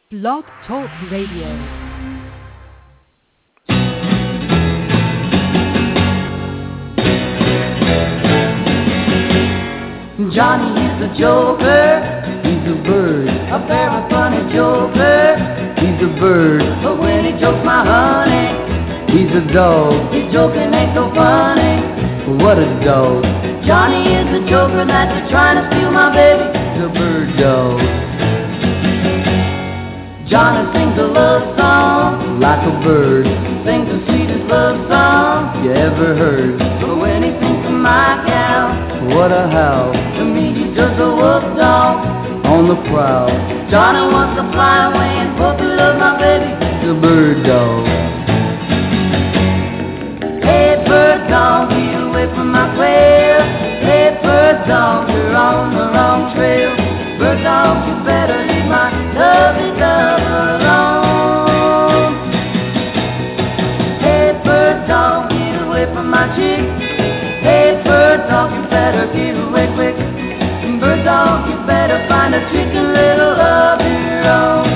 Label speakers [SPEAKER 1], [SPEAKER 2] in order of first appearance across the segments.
[SPEAKER 1] Blog Talk Radio.
[SPEAKER 2] Johnny is a joker, he's a bird, a very funny joker, he's a bird. But when he jokes my honey, he's a dog. His joking ain't so funny, what a dog. Johnny is a joker that's trying to steal my baby, he's a bird dog. Johnny sings a love song like a bird, sings the sweetest love song you ever heard. But when he sings to my gal, what a howl. To me he's just a wolf dog on the prowl. Johnny wants to fly away and fulfill my baby, he's a bird dog. Hey bird dog, get away from my quail. Hey bird dog, you're on the wrong trail. Bird dog, you better leave my lovely love alone. Hey bird dog, get away from my chick. Hey bird dog, you better get away quick. Bird dog, you better find a chicken little of your own.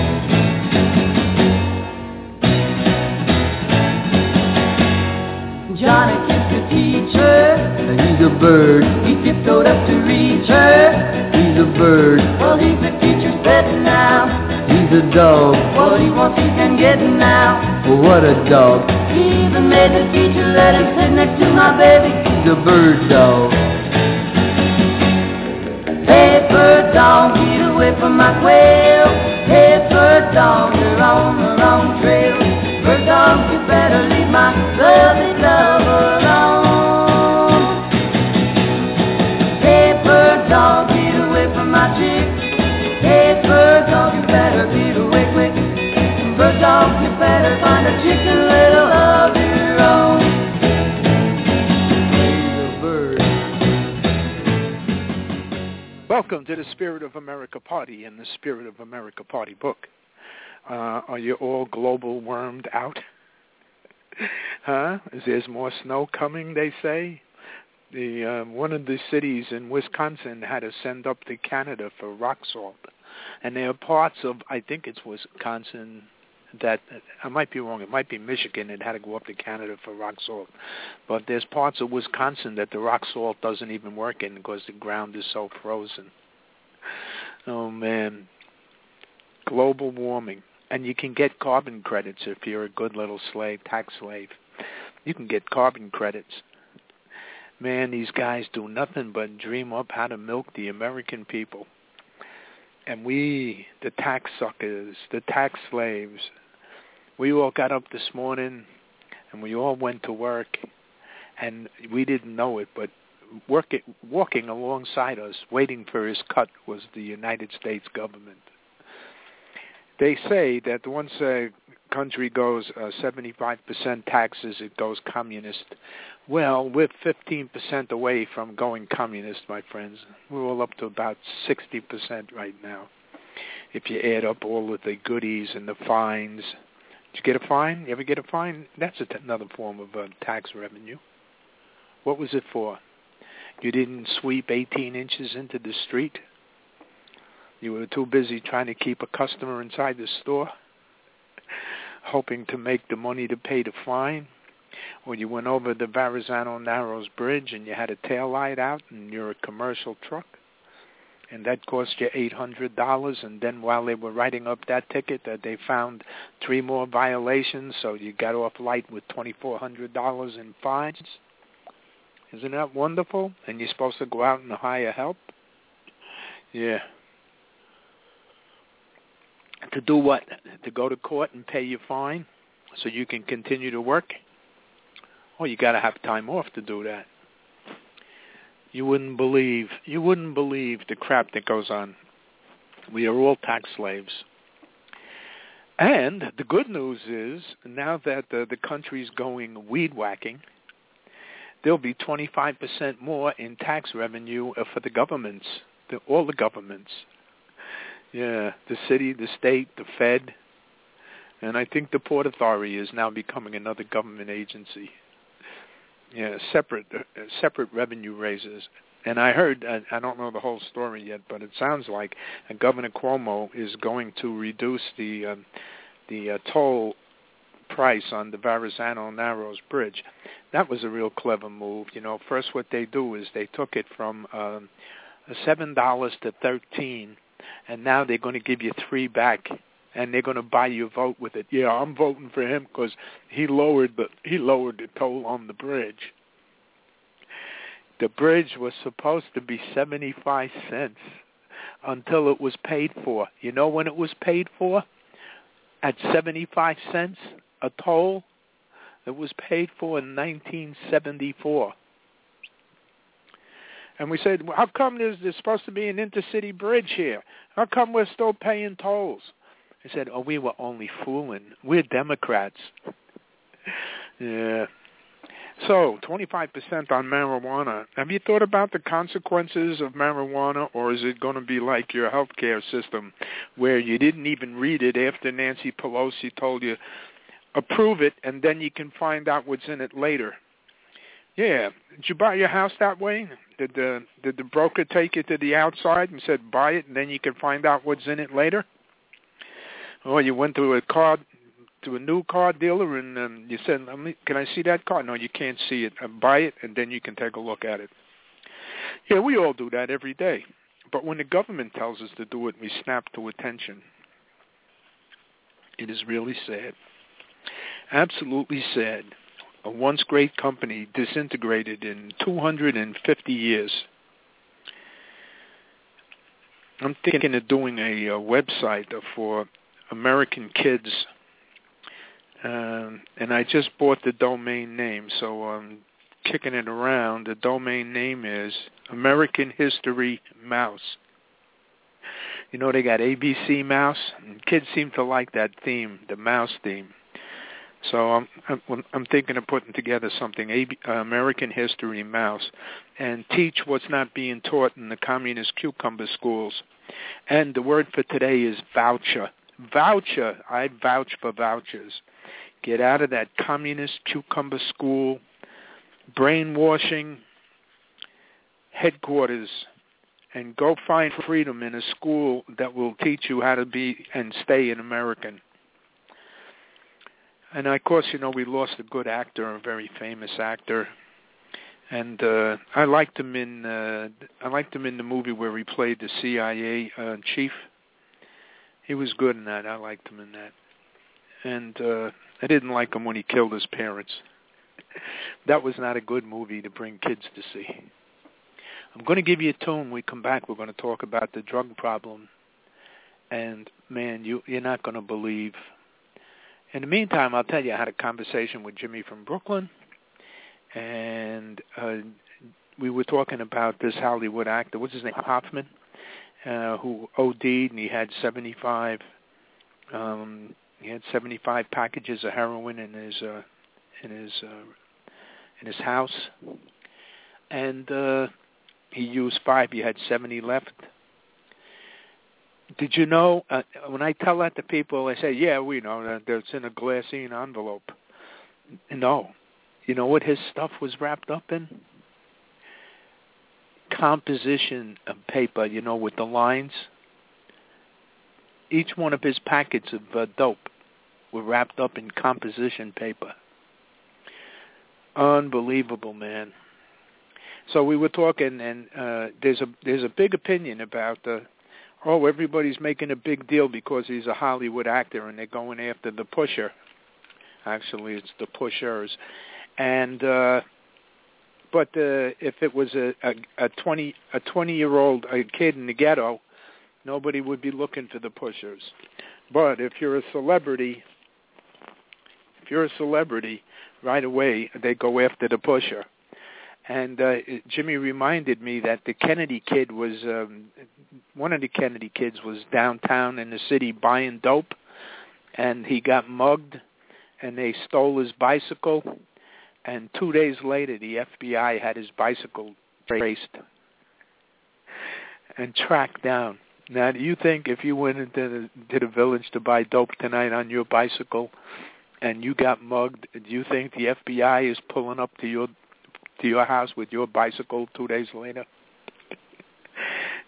[SPEAKER 2] Johnny kissed the teacher, he's a bird. He tiptoed up to reach her, he's a bird. Well, he's the teacher's pet now, he's a dog. What he wants he can get now, well, what a dog. He even made the teacher let him sit next to my baby, he's a bird dog. Hey bird dog, get away from my quail. Hey bird dog, you're on the wrong trail. Bird dog, you better leave my lovely love alone. Hey bird dog, get away from my chick. Hey bird dog, you better get away quick. Bird dog, you better find a chicken little of your own.
[SPEAKER 3] Welcome to the Spirit of America Party and the Spirit of America Party book. Are you all global wormed out? Huh? There's more snow coming, they say. One of the cities in Wisconsin had to send up to Canada for rock salt. And there are parts of, I think it's Wisconsin, that, I might be wrong, it might be Michigan, it had to go up to Canada for rock salt. But there's parts of Wisconsin that the rock salt doesn't even work in because the ground is so frozen. Oh, man. Global warming. And you can get carbon credits if you're a good little slave, tax slave. You can get carbon credits. Man, these guys do nothing but dream up how to milk the American people. And we, the tax suckers, the tax slaves, we all got up this morning and we all went to work, and we didn't know it, but walking alongside us, waiting for his cut, was the United States government. They say that once a country goes 75% taxes, it goes communist. Well, we're 15% away from going communist, my friends. We're all up to about 60% right now. If you add up all of the goodies and the fines. Did you get a fine? You ever get a fine? That's another form of tax revenue. What was it for? You didn't sweep 18 inches into the street? You were too busy trying to keep a customer inside the store, hoping to make the money to pay the fine? Or you went over the Verrazano Narrows Bridge and you had a tail light out and you're a commercial truck, and that cost you $800, and then while they were writing up that ticket, they found 3 more violations, so you got off light with $2,400 in fines? Isn't that wonderful? And you're supposed to go out and hire help? Yeah. To do what? To go to court and pay your fine so you can continue to work? Well, you got to have time off to do that. You wouldn't believe the crap that goes on. We are all tax slaves. And the good news is, now that the country's going weed whacking, there'll be 25% more in tax revenue for the governments, all the governments. Yeah, the city, the state, the Fed, and I think the Port Authority is now becoming another government agency. Yeah, separate revenue raises. And I heard, I don't know the whole story yet, but it sounds like Governor Cuomo is going to reduce the toll price on the Verrazano-Narrows Bridge. That was a real clever move. First what they do is they took it from $7 to $13, and now they're going to give you $3 back, and they're going to buy your vote with it. Yeah, I'm voting for him because he lowered the toll on the bridge. The bridge was supposed to be 75 cents until it was paid for. You know when it was paid for? At 75 cents a toll. It was paid for in 1974. And we said, well, how come there's supposed to be an intercity bridge here? How come we're still paying tolls? I said, we were only fooling. We're Democrats. Yeah. So, 25% on marijuana. Have you thought about the consequences of marijuana, or is it going to be like your healthcare system, where you didn't even read it after Nancy Pelosi told you, approve it, and then you can find out what's in it later? Yeah. Did you buy your house that way? Did the broker take you to the outside and said, buy it, and then you can find out what's in it later? Or you went to a new car dealer and you said, can I see that car? No, you can't see it. Buy it, and then you can take a look at it. Yeah, we all do that every day. But when the government tells us to do it, we snap to attention. It is really sad. Absolutely sad. A once great company disintegrated in 250 years. I'm thinking of doing a website for American kids. And I just bought the domain name, so I'm kicking it around. The domain name is American History Mouse. They got ABC Mouse, and kids seem to like that theme, the mouse theme. So I'm thinking of putting together something, American History Mouse, and teach what's not being taught in the communist cucumber schools. And the word for today is voucher. Voucher. I vouch for vouchers. Get out of that communist cucumber school, brainwashing headquarters, and go find freedom in a school that will teach you how to be and stay an American. And of course, we lost a good actor, a very famous actor, and I liked him in the movie where he played the CIA chief. He was good in that. I liked him in that, and I didn't like him when he killed his parents. That was not a good movie to bring kids to see. I'm going to give you a tune. When we come back, we're going to talk about the drug problem, and man, you're not going to believe. In the meantime, I'll tell you I had a conversation with Jimmy from Brooklyn, and we were talking about this Hollywood actor, what's his name, Hoffman, who OD'd, and he had 75 packages of heroin in his house, and he used 5. He had 70 left. Did you know, when I tell that to people, I say, yeah, we know that it's in a glassine envelope. No. You know what his stuff was wrapped up in? Composition of paper, with the lines. Each one of his packets of dope were wrapped up in composition paper. Unbelievable, man. So we were talking, and there's a big opinion about everybody's making a big deal because he's a Hollywood actor and they're going after the pusher. Actually, it's the pushers. And but if it was a 20-year-old kid in the ghetto, nobody would be looking for the pushers. But if you're a celebrity, right away they go after the pusher. And Jimmy reminded me that the Kennedy kid was, one of the Kennedy kids was downtown in the city buying dope, and he got mugged, and they stole his bicycle, and 2 days later the FBI had his bicycle traced and tracked down. Now, do you think if you went into the village to buy dope tonight on your bicycle and you got mugged, do you think the FBI is pulling up to your house with your bicycle 2 days later?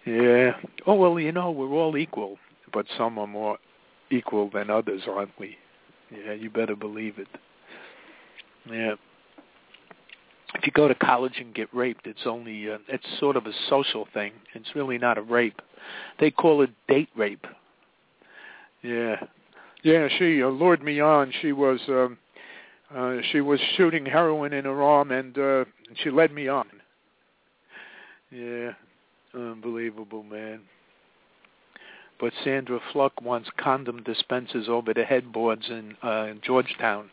[SPEAKER 3] Yeah. Oh, well, we're all equal, but some are more equal than others, aren't we? Yeah, you better believe it. Yeah. If you go to college and get raped, it's sort of a social thing. It's really not a rape. They call it date rape. Yeah. Yeah, she lured me on. She was shooting heroin in her arm, and she led me on. Yeah. Unbelievable, man. But Sandra Fluck wants condom dispensers over the headboards in Georgetown.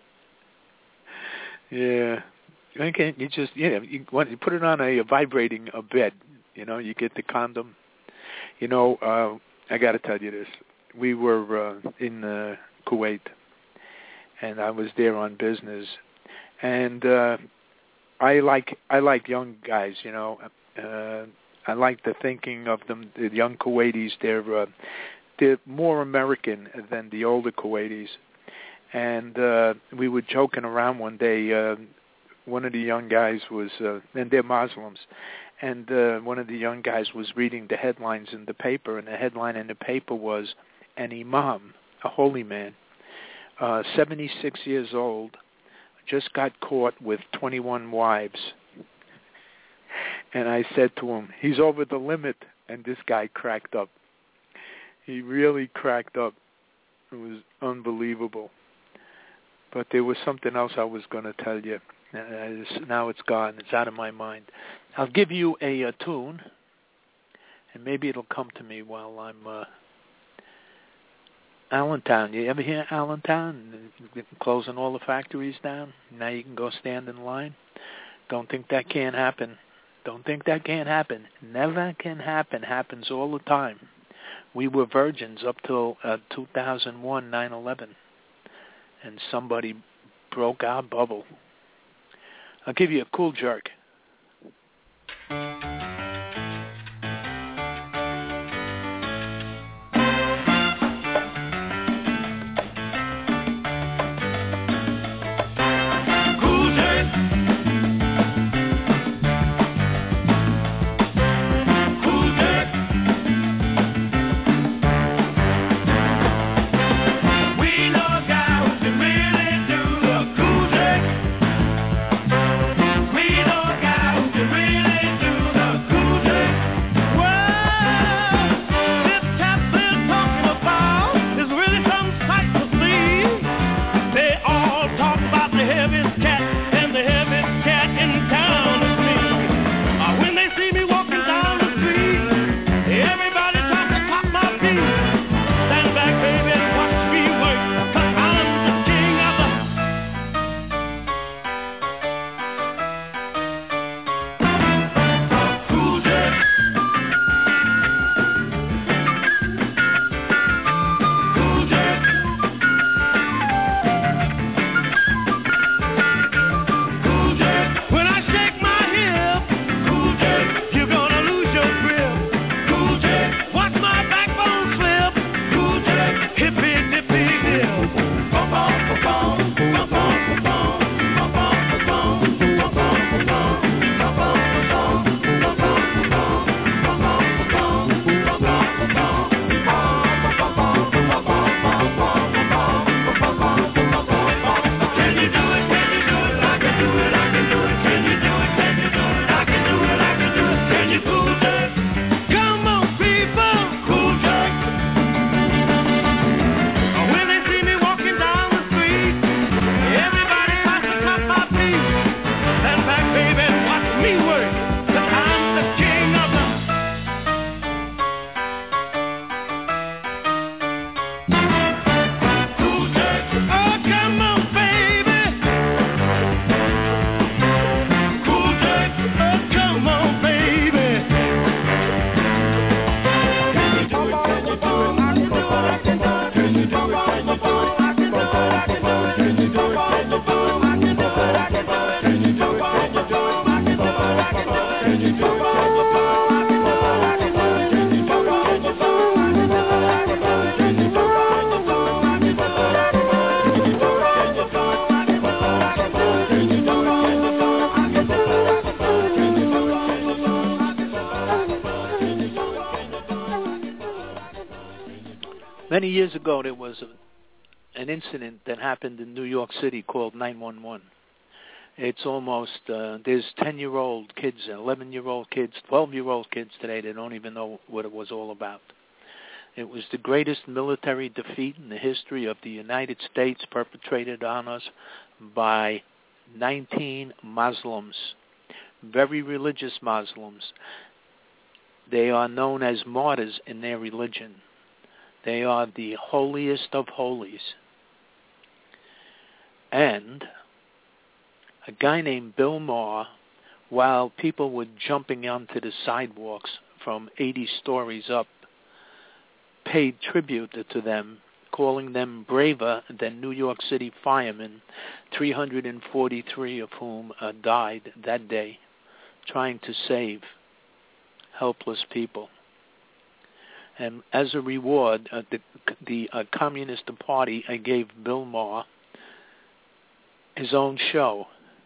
[SPEAKER 3] Yeah. Okay, you put it on a vibrating bed. You get the condom. I got to tell you this. We were in Kuwait, and I was there on business, and I like young guys. I like the thinking of them. The young Kuwaitis, they're more American than the older Kuwaitis, and we were joking around one day. One of the young guys was, and they're Muslims, and one of the young guys was reading the headlines in the paper, and the headline in the paper was, an imam, a holy man, 76 years old, just got caught with 21 wives. And I said to him, he's over the limit, and this guy cracked up. He really cracked up. It was unbelievable. But there was something else I was going to tell you. Now it's gone. It's out of my mind. I'll give you a tune, and maybe it'll come to me while I'm Allentown. You ever hear Allentown? Closing all the factories down. Now you can go stand in line. Don't think that can't happen. Don't think that can't happen. Never can happen. Happens all the time. We were virgins up till 2001, 9/11, and somebody broke our bubble. I'll give you a cool jerk.
[SPEAKER 4] We know
[SPEAKER 3] Many years ago, there was an incident that happened in New York City called 911. It's almost, there's 10-year-old kids, 11-year-old kids, 12-year-old kids today that don't even know what it was all about. It was the greatest military defeat in the history of the United States, perpetrated on us by 19 Muslims, very religious Muslims. They are known as martyrs in their religion. They are the holiest of holies. And a guy named Bill Maher, while people were jumping onto the sidewalks from 80 stories up, paid tribute to them, calling them braver than New York City firemen, 343 of whom died that day, trying to save helpless people. And as a reward, the Communist Party gave Bill Maher his own show,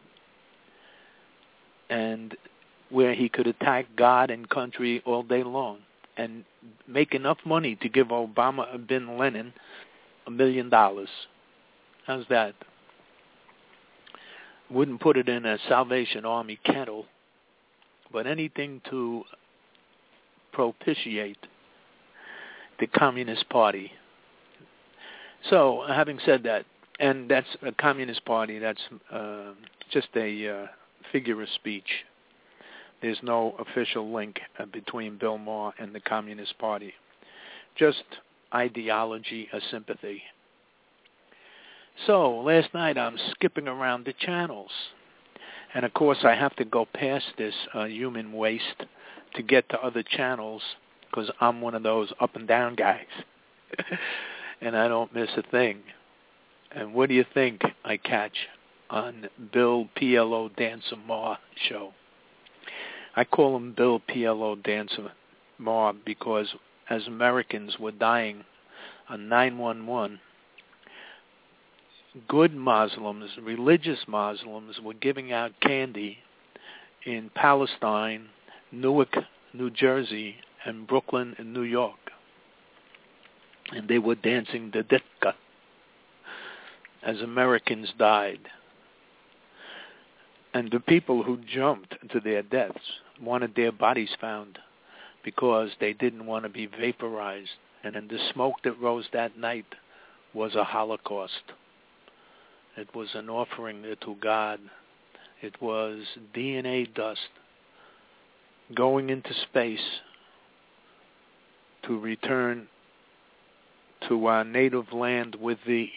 [SPEAKER 3] and where he could attack God and country all day long and make enough money to give Obama bin Laden $1 million. How's that? Wouldn't put it in a Salvation Army kettle, but anything to propitiate the Communist Party. So, having said that, and that's a Communist Party, that's just a figure of speech. There's no official link between Bill Maher and the Communist Party. Just ideology, a sympathy. So, last night I'm skipping around the channels. And of course I have to go past this human waste to get to other channels, because I'm one of those up and down guys. And I don't miss a thing. And what do you think I catch on Bill PLO Dancer Maher show? I call him Bill PLO Dancer Maher because as Americans were dying on 9/11, good Muslims, religious Muslims, were giving out candy in Palestine, Newark, New Jersey, and Brooklyn in New York. And they were dancing the Dikka as Americans died. And the people who jumped to their deaths wanted their bodies found because they didn't want to be vaporized. And in the smoke that rose that night was a Holocaust. It was an offering to God. It was DNA dust going into space to return to our native land with thee.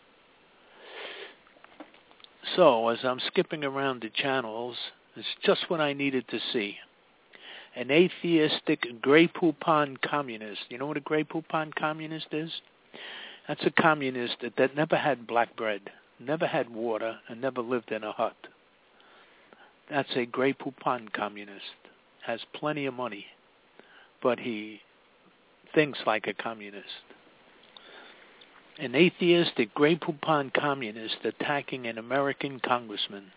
[SPEAKER 3] So, as I'm skipping around the channels, it's just what I needed to see. An atheistic Grey Poupon communist. You know what a Grey Poupon communist is? That's a communist that never had black bread, never had water, and never lived in a hut. That's a Grey Poupon communist. Has plenty of money, but he thinks like a communist. An atheistic Grey Poupon communist attacking an American congressman.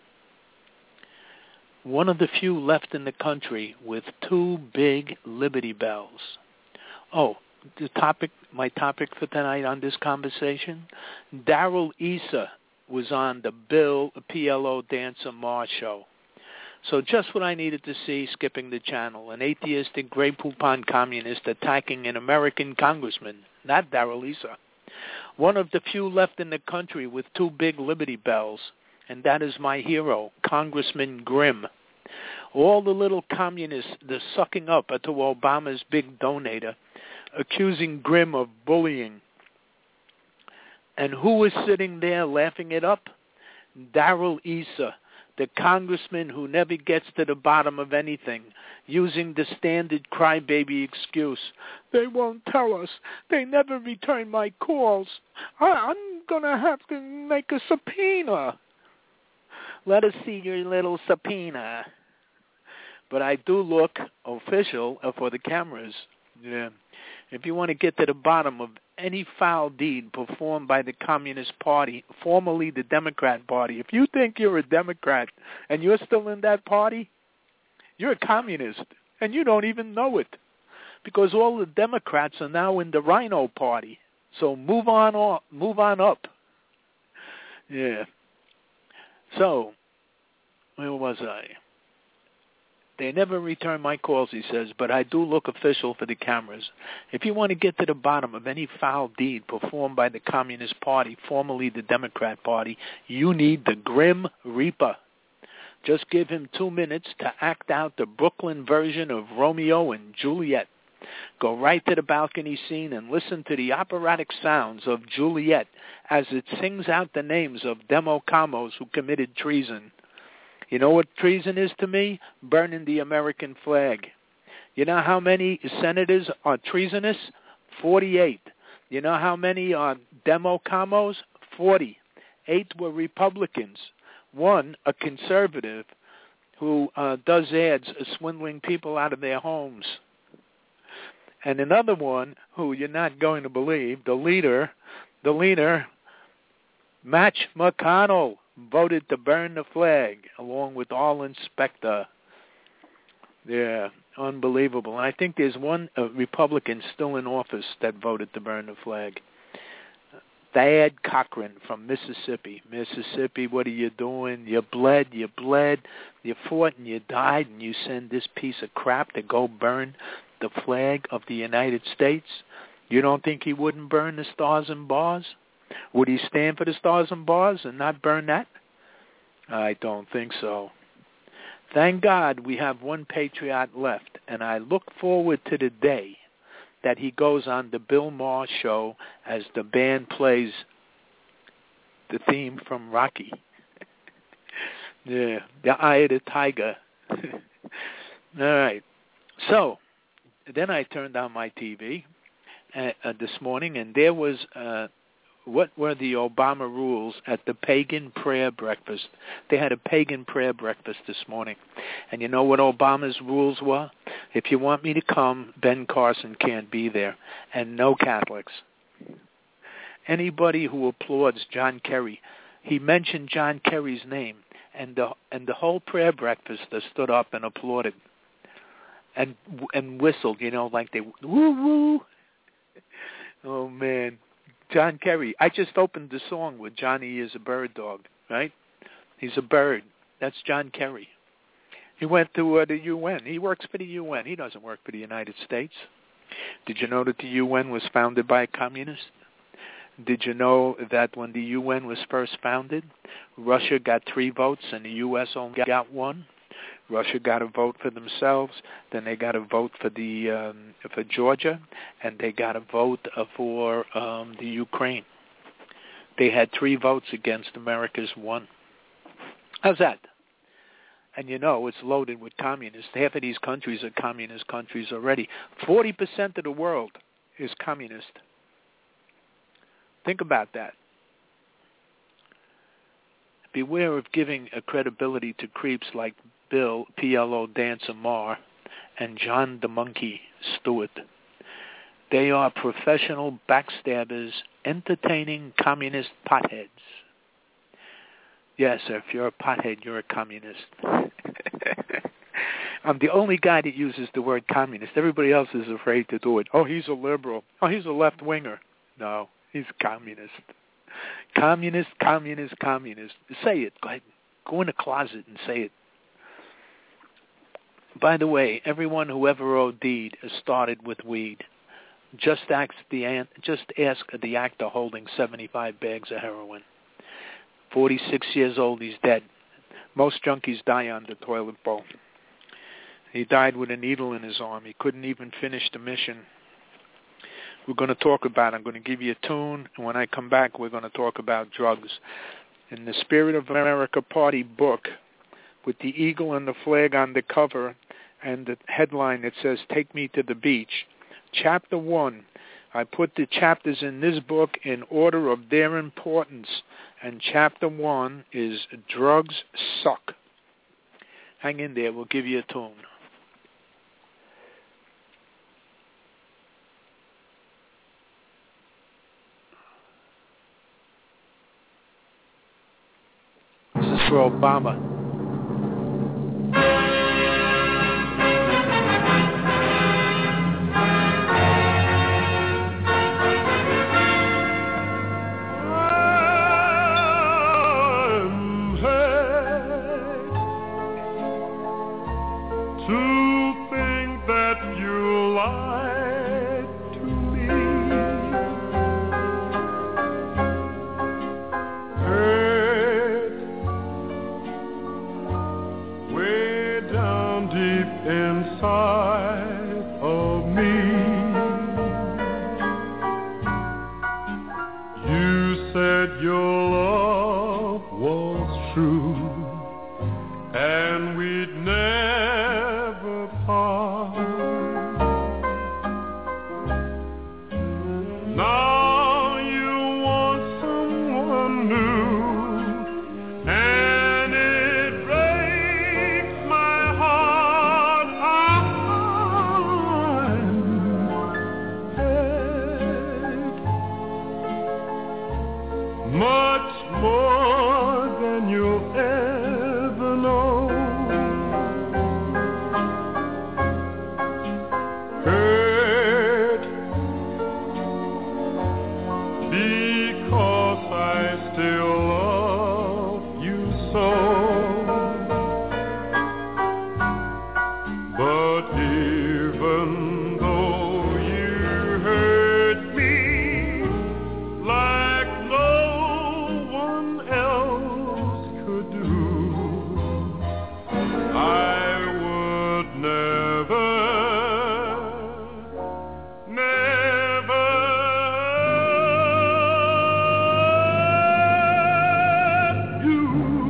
[SPEAKER 3] One of the few left in the country with two big Liberty Bells. Oh, my topic for tonight on this conversation, Darrell Issa was on the Bill PLO Dancer Maher show. So just what I needed to see, skipping the channel. An atheistic Grey Poupon communist attacking an American congressman, not Darrell Issa. One of the few left in the country with two big Liberty Bells, and that is my hero, Congressman Grimm. All the little communists, they're sucking up to Obama's big donator, accusing Grimm of bullying. And who was sitting there laughing it up? Darrell Issa, the congressman who never gets to the bottom of anything, using the standard crybaby excuse. They won't tell us. They never return my calls. I'm going to have to make a subpoena. Let us see your little subpoena. But I do look official for the cameras. Yeah. If you want to get to the bottom of any foul deed performed by the Communist Party, formerly the Democrat Party, if you think you're a Democrat and you're still in that party, you're a communist, and you don't even know it, because all the Democrats are now in the Rhino Party. So move on up. Yeah. So, where was I? They never return my calls, he says, but I do look official for the cameras. If you want to get to the bottom of any foul deed performed by the Communist Party, formerly the Democrat Party, you need the Grim Reaper. Just give him 2 minutes to act out the Brooklyn version of Romeo and Juliet. Go right to the balcony scene and listen to the operatic sounds of Juliet as it sings out the names of Democamos who committed treason. You know what treason is to me? Burning the American flag. You know how many senators are treasonous? 48. You know how many are Democamos? 40. 8 were Republicans. 1, a conservative who does ads swindling people out of their homes. And another one who you're not going to believe, the leader, Mitch McConnell, voted to burn the flag along with Arlen Specter. Yeah, unbelievable. And I think there's one Republican still in office that voted to burn the flag. Thad Cochran from Mississippi. Mississippi, what are you doing? You bled, you fought and you died, and you send this piece of crap to go burn the flag of the United States? You don't think he wouldn't burn the Stars and Bars? Would he stand for the Stars and Bars and not burn that? I don't think so. Thank God we have one patriot left, and I look forward to the day that he goes on the Bill Maher show as the band plays the theme from Rocky. Yeah, the Eye of the Tiger. All right. So then I turned on my TV this morning, and there was what were the Obama rules at the pagan prayer breakfast. They had a pagan prayer breakfast this morning. And you know what Obama's rules were? If you want me to come, Ben Carson can't be there, and no Catholics. Anybody who applauds John Kerry, he mentioned John Kerry's name, and the whole prayer breakfast stood up and applauded and whistled, you know, like they woo-woo. Oh, man. John Kerry. I just opened the song with Johnny is a bird dog, right? He's a bird. That's John Kerry. He went to the UN. He works for the UN. He doesn't work for the United States. Did you know that the UN was founded by a communist? Did you know that when the UN was first founded, Russia got 3 votes and the U.S. only got 1? Russia got a vote for themselves, then they got a vote for Georgia, and they got a vote for the Ukraine. They had 3 votes against America's 1. How's that? And you know, it's loaded with communists. Half of these countries are communist countries already. 40% of the world is communist. Think about that. Beware of giving a credibility to creeps like Bill PLO Dancer Maher and John the Monkey Stewart. They are professional backstabbers, entertaining communist potheads. Yes, sir, if you're a pothead, you're a communist. I'm the only guy that uses the word communist. Everybody else is afraid to do it. Oh, he's a liberal. Oh, he's a left-winger. No, he's a communist. Communist, communist, communist. Say it. Go ahead. Go in the closet and say it. By the way, everyone who ever OD'd started with weed. Just ask the actor holding 75 bags of heroin. 46 years old, he's dead. Most junkies die on the toilet bowl. He died with a needle in his arm. He couldn't even finish the mission. We're going to talk about it. I'm going to give you a tune, and when I come back, we're going to talk about drugs. In the Spirit of America Party book, with the eagle and the flag on the cover, and the headline that says, Take Me to the Beach, Chapter 1, I put the chapters in this book in order of their importance, and Chapter 1 is Drugs Suck. Hang in there. We'll give you a tune. This is for Obama.
[SPEAKER 4] said your love was true and we'd never part. Now you want someone new, and it breaks my heart. Much more than you'll ever know. Hurt because I still love you so. But even though you hurt me like no one else could do, I would never do.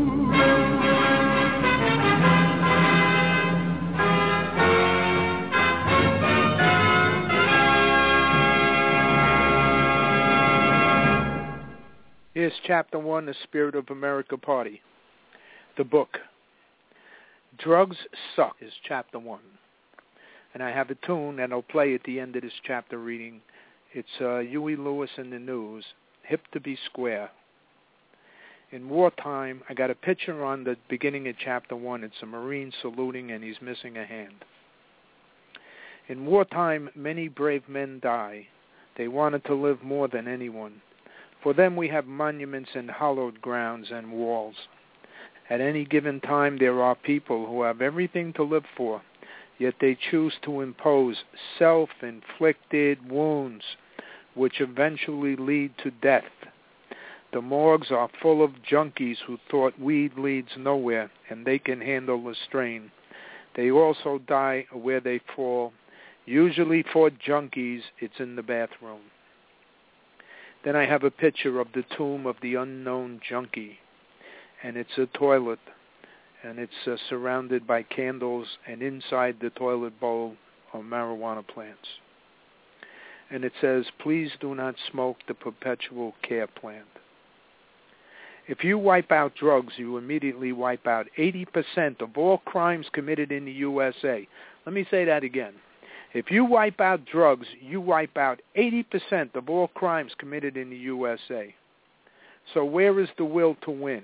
[SPEAKER 3] Here's Chapter 1, The Spirit of America Party. The book. Drugs Suck is Chapter 1. And I have a tune, and I'll play at the end of this chapter reading. It's Huey Lewis in the News, Hip to be Square. In wartime, I got a picture on the beginning of Chapter 1. It's a Marine saluting, and he's missing a hand. In wartime, many brave men die. They wanted to live more than anyone. For them we have monuments and hallowed grounds and walls. At any given time there are people who have everything to live for, yet they choose to impose self-inflicted wounds which eventually lead to death. The morgues are full of junkies who thought weed leads nowhere and they can handle the strain. They also die where they fall. Usually for junkies, it's in the bathroom. Then I have a picture of the tomb of the unknown junkie, and it's a toilet, and it's surrounded by candles, and inside the toilet bowl are marijuana plants. And it says, please do not smoke the perpetual care plant. If you wipe out drugs, you immediately wipe out 80% of all crimes committed in the USA. Let me say that again. If you wipe out drugs, you wipe out 80% of all crimes committed in the USA. So where is the will to win?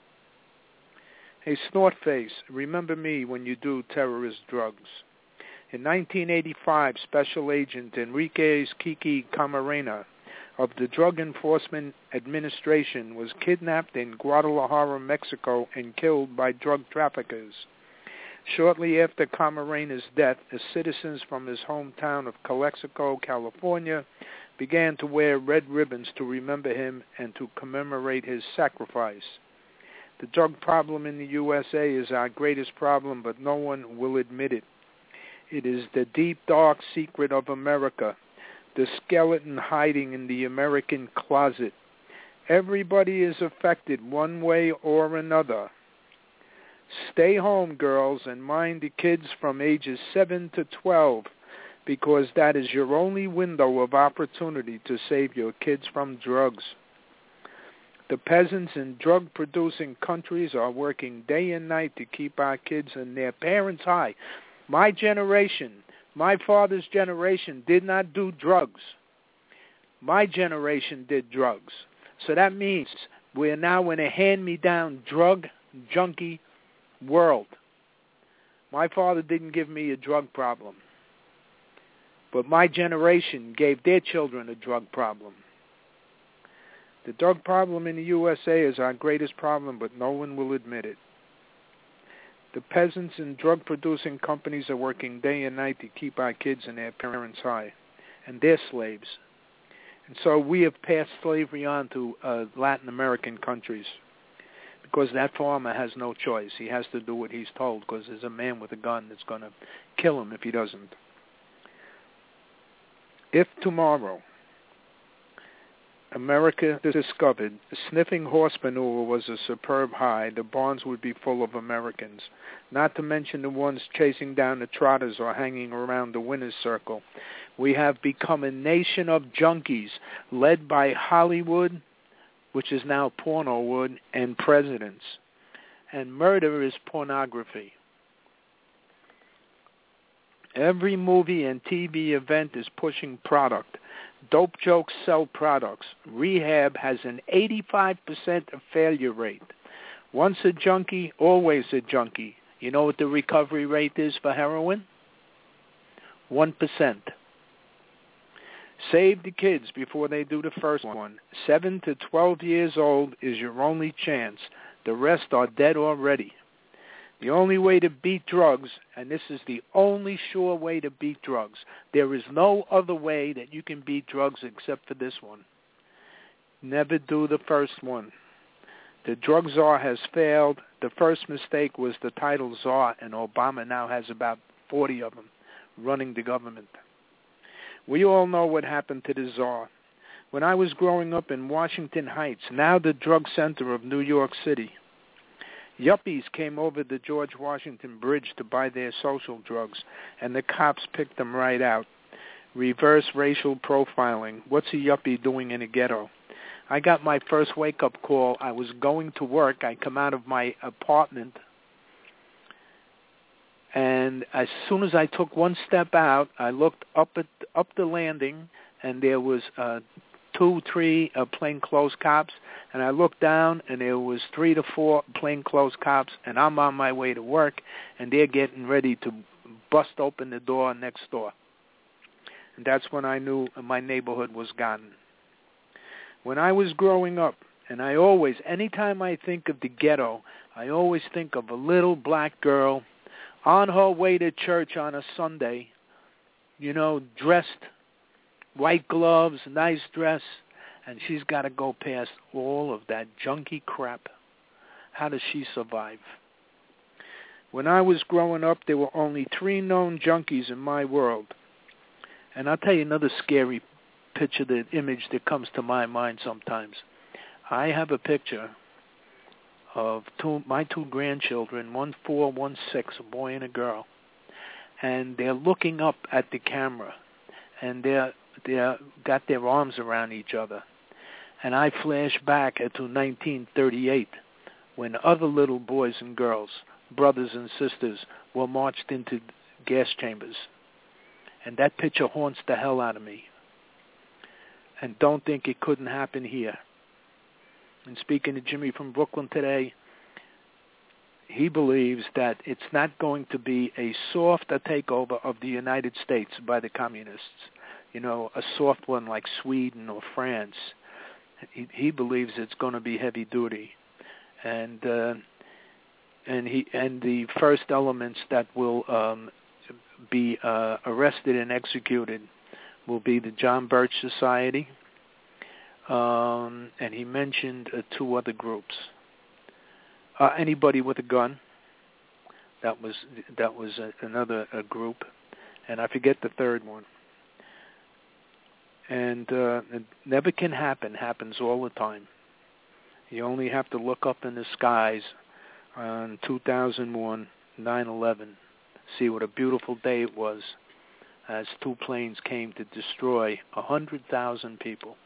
[SPEAKER 3] Hey, Snortface, remember me when you do terrorist drugs. In 1985, Special Agent Enriquez Kiki Camarena of the Drug Enforcement Administration was kidnapped in Guadalajara, Mexico, and killed by drug traffickers. Shortly after Camarena's death, the citizens from his hometown of Calexico, California, began to wear red ribbons to remember him and to commemorate his sacrifice. The drug problem in the USA is our greatest problem, but no one will admit it. It is the deep, dark secret of America, the skeleton hiding in the American closet. Everybody is affected one way or another. Stay home, girls, and mind the kids from ages 7 to 12, because that is your only window of opportunity to save your kids from drugs. The peasants in drug-producing countries are working day and night to keep our kids and their parents high. My generation, my father's generation, did not do drugs. My generation did drugs. So that means we're now in a hand-me-down drug junkie world. My father didn't give me a drug problem, but my generation gave their children a drug problem. The drug problem in the USA is our greatest problem, but no one will admit it. The peasants and drug-producing companies are working day and night to keep our kids and their parents high, and they're slaves. And so we have passed slavery on to Latin American countries, because that farmer has no choice. He has to do what he's told, because there's a man with a gun that's going to kill him if he doesn't. If tomorrow America discovered sniffing horse manure was a superb high, the barns would be full of Americans, not to mention the ones chasing down the trotters or hanging around the winner's circle. We have become a nation of junkies led by Hollywood, which is now Pornowood, and presidents. And murder is pornography. Every movie and TV event is pushing product. Dope jokes sell products. Rehab has an 85% failure rate. Once a junkie, always a junkie. You know what the recovery rate is for heroin? 1%. Save the kids before they do the first one. 7 to 12 years old is your only chance. The rest are dead already. The only way to beat drugs, and this is the only sure way to beat drugs, there is no other way that you can beat drugs except for this one. Never do the first one. The drug czar has failed. The first mistake was the title czar, and Obama now has about 40 of them running the government. We all know what happened to the czar. When I was growing up in Washington Heights, now the drug center of New York City, yuppies came over the George Washington Bridge to buy their social drugs, and the cops picked them right out. Reverse racial profiling. What's a yuppie doing in a ghetto? I got my first wake-up call. I was going to work. I come out of my apartment, and as soon as I took one step out, I looked up the landing, and there was 2-3 plainclothes cops, and I looked down, and there was 3 to 4 plainclothes cops, and I'm on my way to work, and they're getting ready to bust open the door next door. And that's when I knew my neighborhood was gone. When I was growing up, and anytime I think of the ghetto, I always think of a little black girl on her way to church on a Sunday, dressed, white gloves, nice dress, and she's got to go past all of that junky crap. How does she survive? When I was growing up, there were only 3 known junkies in my world. And I'll tell you another scary picture, the image that comes to my mind sometimes. I have a picture of my 2 grandchildren, 1 4, 1 6, a boy and a girl. And they're looking up at the camera, and they got their arms around each other. And I flash back to 1938, when other little boys and girls, brothers and sisters, were marched into gas chambers. And that picture haunts the hell out of me. And don't think it couldn't happen here. And speaking to Jimmy from Brooklyn today, he believes that it's not going to be a soft takeover of the United States by the communists. A soft one like Sweden or France. He believes it's going to be heavy duty, and the first elements that will be arrested and executed will be the John Birch Society, and he mentioned 2 other groups. Anybody with a gun. That was another group, and I forget the third one. And it never can happen. Happens all the time. You only have to look up in the skies on 2001, 9/11, see what a beautiful day it was as 2 planes came to destroy 100,000 people.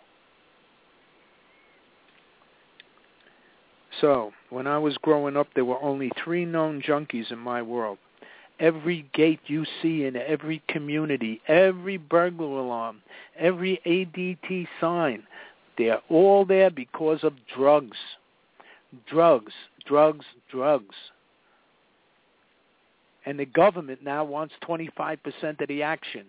[SPEAKER 3] So, when I was growing up, there were only 3 known junkies in my world. Every gate you see in every community, every burglar alarm, every ADT sign, they're all there because of drugs. Drugs, drugs, drugs. And the government now wants 25% of the action.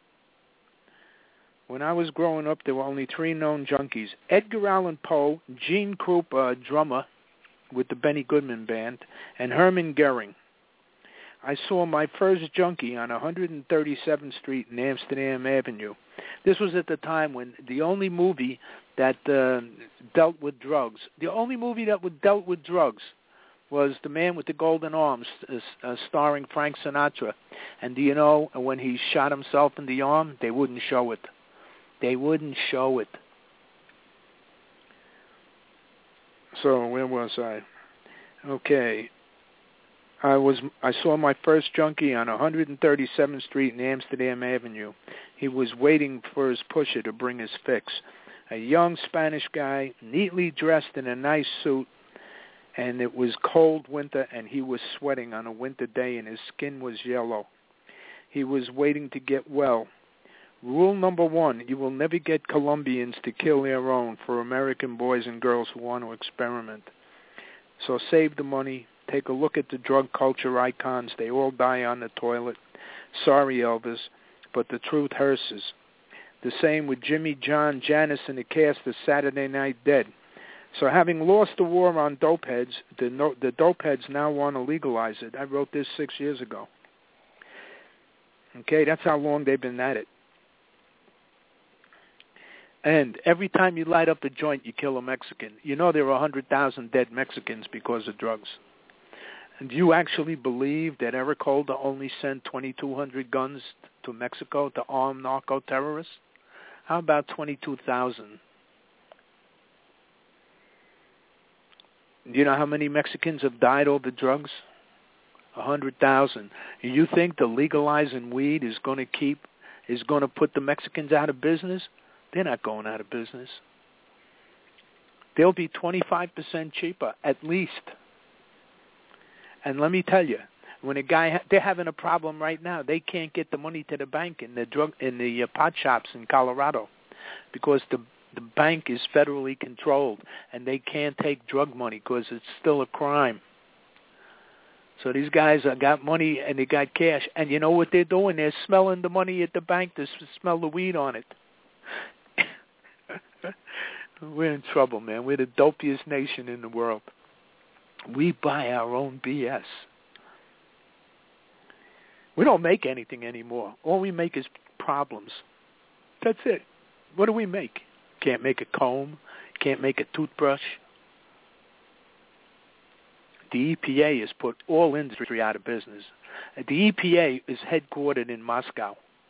[SPEAKER 3] When I was growing up, there were only 3 known junkies. Edgar Allan Poe, Gene Krupa, drummer with the Benny Goodman Band, and Hermann Goering. I saw my first junkie on 137th Street and Amsterdam Avenue. This was at the time when the only movie that dealt with drugs, was The Man with the Golden Arms, starring Frank Sinatra. And do you know, when he shot himself in the arm, they wouldn't show it. They wouldn't show it. So where was I? Okay. I saw my first junkie on 137th Street and Amsterdam Avenue. He was waiting for his pusher to bring his fix. A young Spanish guy, neatly dressed in a nice suit, and it was cold winter, and he was sweating on a winter day, and his skin was yellow. He was waiting to get well. Rule number 1, you will never get Colombians to kill their own for American boys and girls who want to experiment. So save the money. Take a look at the drug culture icons. They all die on the toilet. Sorry, Elvis, but the truth hurts. The same with Jimmy, John, Janice, and the cast of Saturday Night Dead. So having lost the war on dope heads, the dope heads now want to legalize it. I wrote this 6 years ago. Okay, that's how long they've been at it. And every time you light up a joint, you kill a Mexican. You know there are 100,000 dead Mexicans because of drugs. And do you actually believe that Eric Holder only sent 2,200 guns to Mexico to arm narco-terrorists? How about 22,000? Do you know how many Mexicans have died over drugs? 100,000. You think the legalizing weed is going to put the Mexicans out of business? They're not going out of business. They'll be 25% cheaper, at least. And let me tell you, when they're having a problem right now. They can't get the money to the bank in the pot shops in Colorado because the bank is federally controlled, and they can't take drug money because it's still a crime. So these guys got money and they got cash, and you know what they're doing? They're smelling the money at the bank to smell the weed on it. We're in trouble, man. We're the dopiest nation in the world. We buy our own BS. We don't make anything anymore. All we make is problems. That's it. What do we make? Can't make a comb. Can't make a toothbrush. The EPA has put all industry out of business. The EPA is headquartered in Moscow.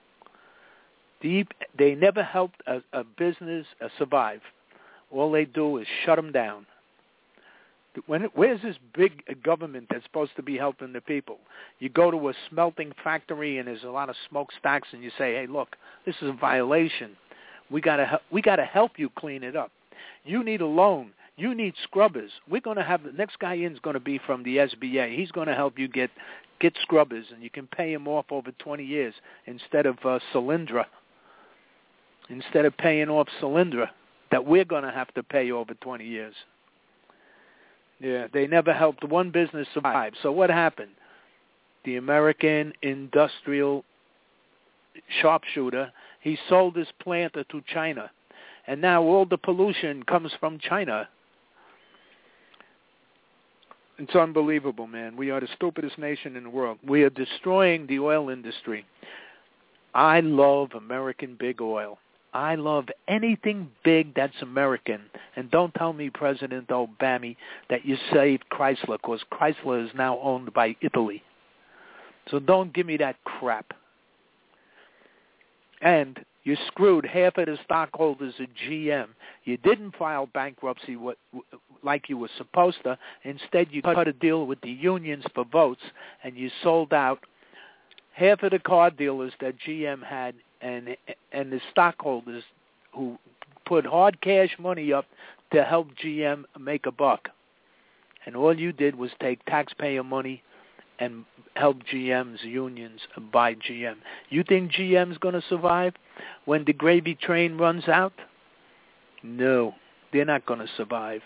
[SPEAKER 3] They never helped a business survive. All they do is shut them down. Where's this big government that's supposed to be helping the people? You go to a smelting factory and there's a lot of smokestacks, and you say, "Hey, look, this is a violation. We gotta help you clean it up. You need a loan. You need scrubbers. We're gonna have the next guy in is gonna be from the SBA. He's gonna help you get scrubbers, and you can pay him off over 20 years instead of Solyndra. Instead of paying off Solyndra, that we're gonna have to pay over 20 years." Yeah, they never helped one business survive. So what happened? The American industrial sharpshooter, he sold his planter to China. And now all the pollution comes from China. It's unbelievable, man. We are the stupidest nation in the world. We are destroying the oil industry. I love American big oil. I love anything big that's American. And don't tell me, President Obama, that you saved Chrysler, because Chrysler is now owned by Italy. So don't give me that crap. And you screwed half of the stockholders of GM. You didn't file bankruptcy like you were supposed to. Instead, you cut a deal with the unions for votes, and you sold out half of the car dealers that GM had, and the stockholders who put hard cash money up to help GM make a buck. And all you did was take taxpayer money and help GM's unions buy GM. You think GM's going to survive when the gravy train runs out? No, they're not going to survive.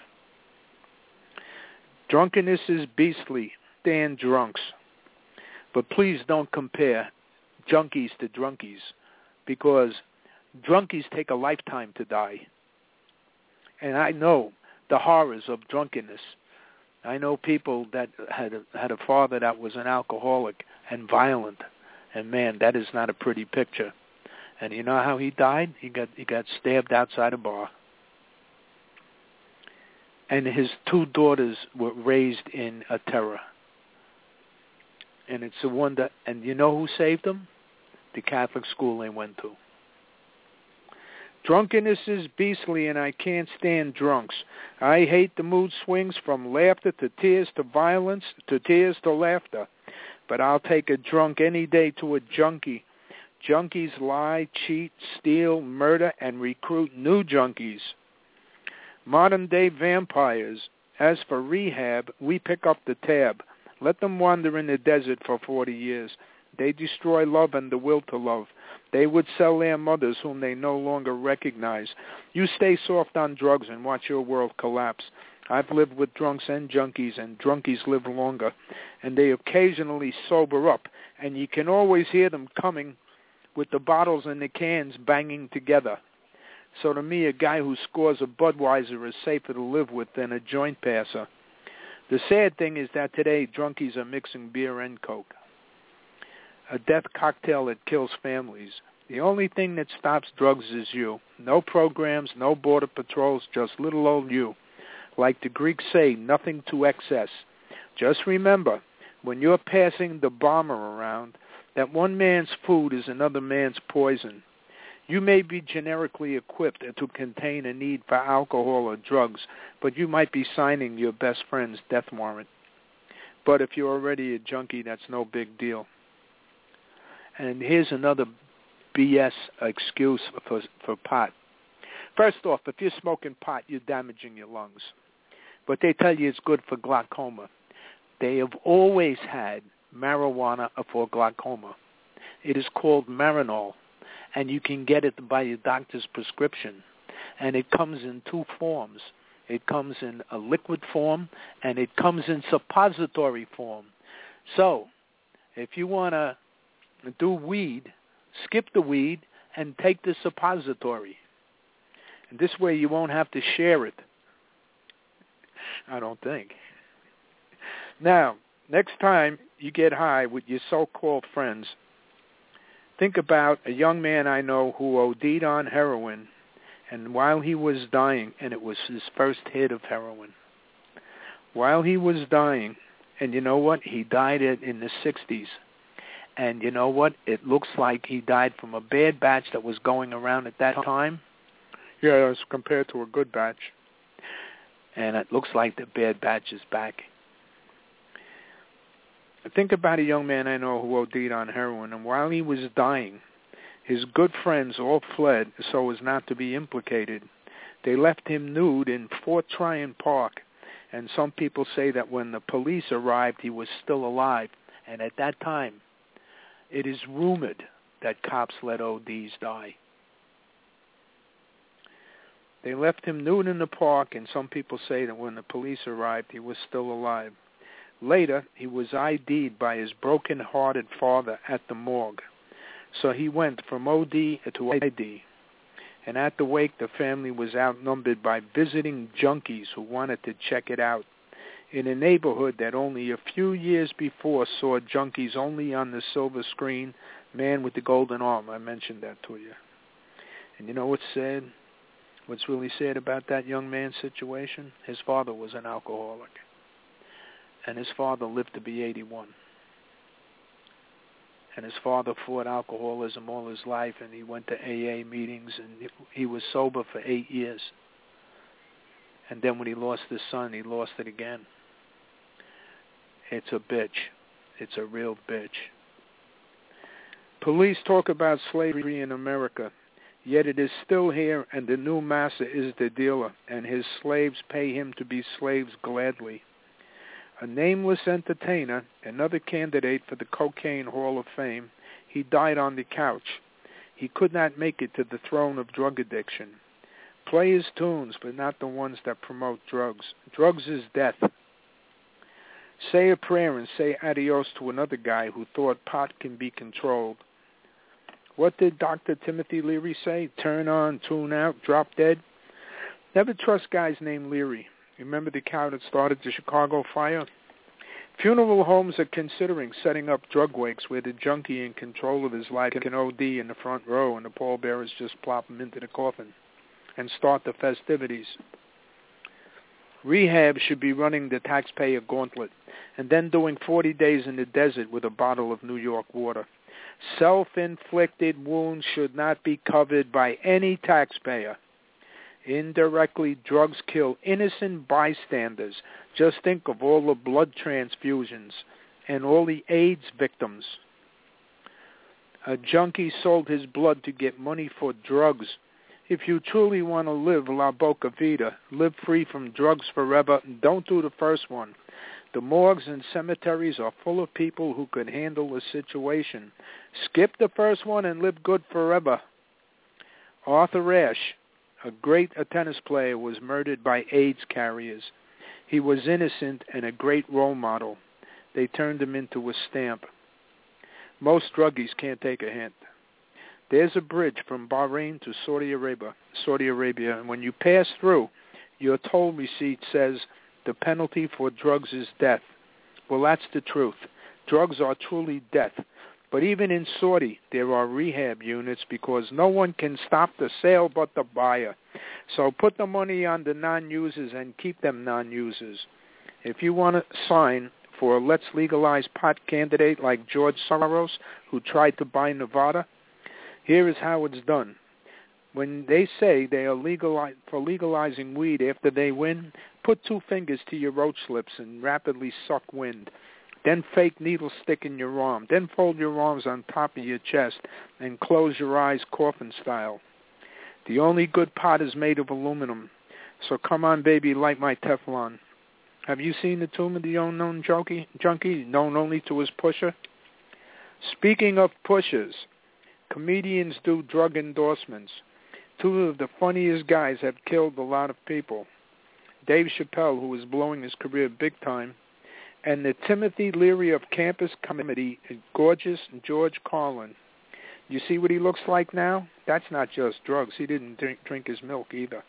[SPEAKER 3] Drunkenness is beastly. Stand drunks. But please don't compare junkies to drunkies, because drunkies take a lifetime to die. And I know the horrors of drunkenness. I know people that had a father that was an alcoholic and violent, and man, that is not a pretty picture. And you know how he died? He got stabbed outside a bar. And his two daughters were raised in a terror. And it's a wonder. And you know who saved them? The Catholic school they went to. Drunkenness is beastly, and I can't stand drunks. I hate the mood swings from laughter to tears to violence to tears to laughter. But I'll take a drunk any day to a junkie. Junkies lie, cheat, steal, murder, and recruit new junkies. Modern-day vampires. As for rehab, we pick up the tab. Let them wander in the desert for 40 years. They destroy love and the will to love. They would sell their mothers whom they no longer recognize. You stay soft on drugs and watch your world collapse. I've lived with drunks and junkies, and drunkies live longer. And they occasionally sober up, and you can always hear them coming with the bottles and the cans banging together. So to me, a guy who scores a Budweiser is safer to live with than a joint passer. The sad thing is that today drunkies are mixing beer and coke. A death cocktail that kills families. The only thing that stops drugs is you. No programs, no border patrols, just little old you. Like the Greeks say, nothing to excess. Just remember, when you're passing the bomber around, that one man's food is another man's poison. You may be generically equipped to contain a need for alcohol or drugs, but you might be signing your best friend's death warrant. But if you're already a junkie, that's no big deal. And here's another BS excuse for pot. First off, if you're smoking pot, you're damaging your lungs. But they tell you it's good for glaucoma. They have always had marijuana for glaucoma. It is called Marinol, and you can get it by your doctor's prescription. And it comes in two forms. It comes in a liquid form, and it comes in suppository form. So, if you want to do weed, skip the weed and take the suppository. And this way you won't have to share it. I don't think. Now, next time you get high with your so-called friends, think about a young man I know who OD'd on heroin, and while he was dying, and it was his first hit of heroin, while he was dying, and you know what? He died in the 60s. And you know what? It looks like he died from a bad batch that was going around at that time. Yeah, as compared to a good batch. And it looks like the bad batch is back. Think about a young man I know who OD'd on heroin, and while he was dying, his good friends all fled so as not to be implicated. They left him nude in Fort Tryon Park, and some people say that when the police arrived, he was still alive. And at that time, it is rumored that cops let ODs die. They left him nude in the park, and some people say that when the police arrived, he was still alive. Later, he was ID'd by his broken-hearted father at the morgue. So he went from OD to ID. And at the wake, the family was outnumbered by visiting junkies who wanted to check it out. In a neighborhood that only a few years before saw junkies only on the silver screen, Man with the Golden Arm. I mentioned that to you. And you know what's sad? What's really sad about that young man's situation? His father was an alcoholic. And his father lived to be 81. And his father fought alcoholism all his life, and he went to AA meetings, and he was sober for 8 years. And then when he lost his son, he lost it again. It's a bitch. It's a real bitch. Police talk about slavery in America, yet it is still here, and the new master is the dealer, and his slaves pay him to be slaves gladly. A nameless entertainer, another candidate for the Cocaine Hall of Fame, he died on the couch. He could not make it to the throne of drug addiction. Play his tunes, but not the ones that promote drugs. Drugs is death. Say a prayer and say adios to another guy who thought pot can be controlled. What did Dr. Timothy Leary say? Turn on, tune out, drop dead? Never trust guys named Leary. Remember the cow that started the Chicago fire? Funeral homes are considering setting up drug wakes where the junkie in control of his life can OD in the front row and the pallbearers just plop him into the coffin and start the festivities. Rehab should be running the taxpayer gauntlet and then doing 40 days in the desert with a bottle of New York water. Self-inflicted wounds should not be covered by any taxpayer. Indirectly, drugs kill innocent bystanders. Just think of all the blood transfusions and all the AIDS victims. A junkie sold his blood to get money for drugs. If you truly want to live la boca vida, live free from drugs forever, don't do the first one. The morgues and cemeteries are full of people who could handle the situation. Skip the first one and live good forever. Arthur Ashe, a tennis player, was murdered by AIDS carriers. He was innocent and a great role model. They turned him into a stamp. Most druggies can't take a hint. There's a bridge from Bahrain to Saudi Arabia, and when you pass through, your toll receipt says the penalty for drugs is death. Well, that's the truth. Drugs are truly death. But even in Saudi, there are rehab units because no one can stop the sale but the buyer. So put the money on the non-users and keep them non-users. If you want to sign for a let's legalize pot candidate like George Soros, who tried to buy Nevada, here is how it's done. When they say they are legalizing weed after they win, put 2 fingers to your roach lips and rapidly suck wind. Then fake needle stick in your arm. Then fold your arms on top of your chest and close your eyes coffin style. The only good pot is made of aluminum. So come on, baby, light my Teflon. Have you seen the Tomb of the Unknown Junkie, known only to his pusher? Speaking of pushers, comedians do drug endorsements. 2 of the funniest guys have killed a lot of people. Dave Chappelle, who is blowing his career big time, and the Timothy Leary of campus comedy, gorgeous George Carlin. You see what he looks like now? That's not just drugs. He didn't drink his milk either.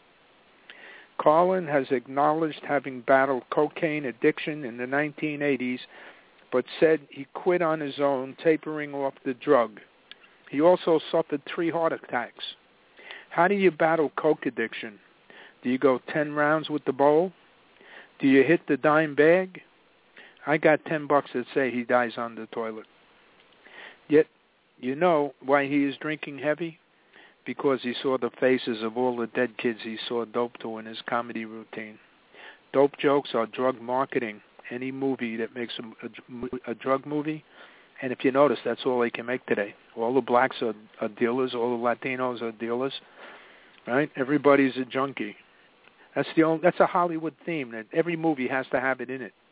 [SPEAKER 3] Carlin has acknowledged having battled cocaine addiction in the 1980s, but said he quit on his own, tapering off the drug. He also suffered 3 heart attacks. How do you battle coke addiction? Do you go 10 rounds with the bowl? Do you hit the dime bag? I got $10 that say he dies on the toilet. Yet, you know why he is drinking heavy? Because he saw the faces of all the dead kids he saw dope to in his comedy routine. Dope jokes are drug marketing. Any movie that makes a drug movie, and if you notice, that's all they can make today. All the blacks are dealers, all the Latinos are dealers, right? Everybody's a junkie. That's a Hollywood theme that every movie has to have it in it.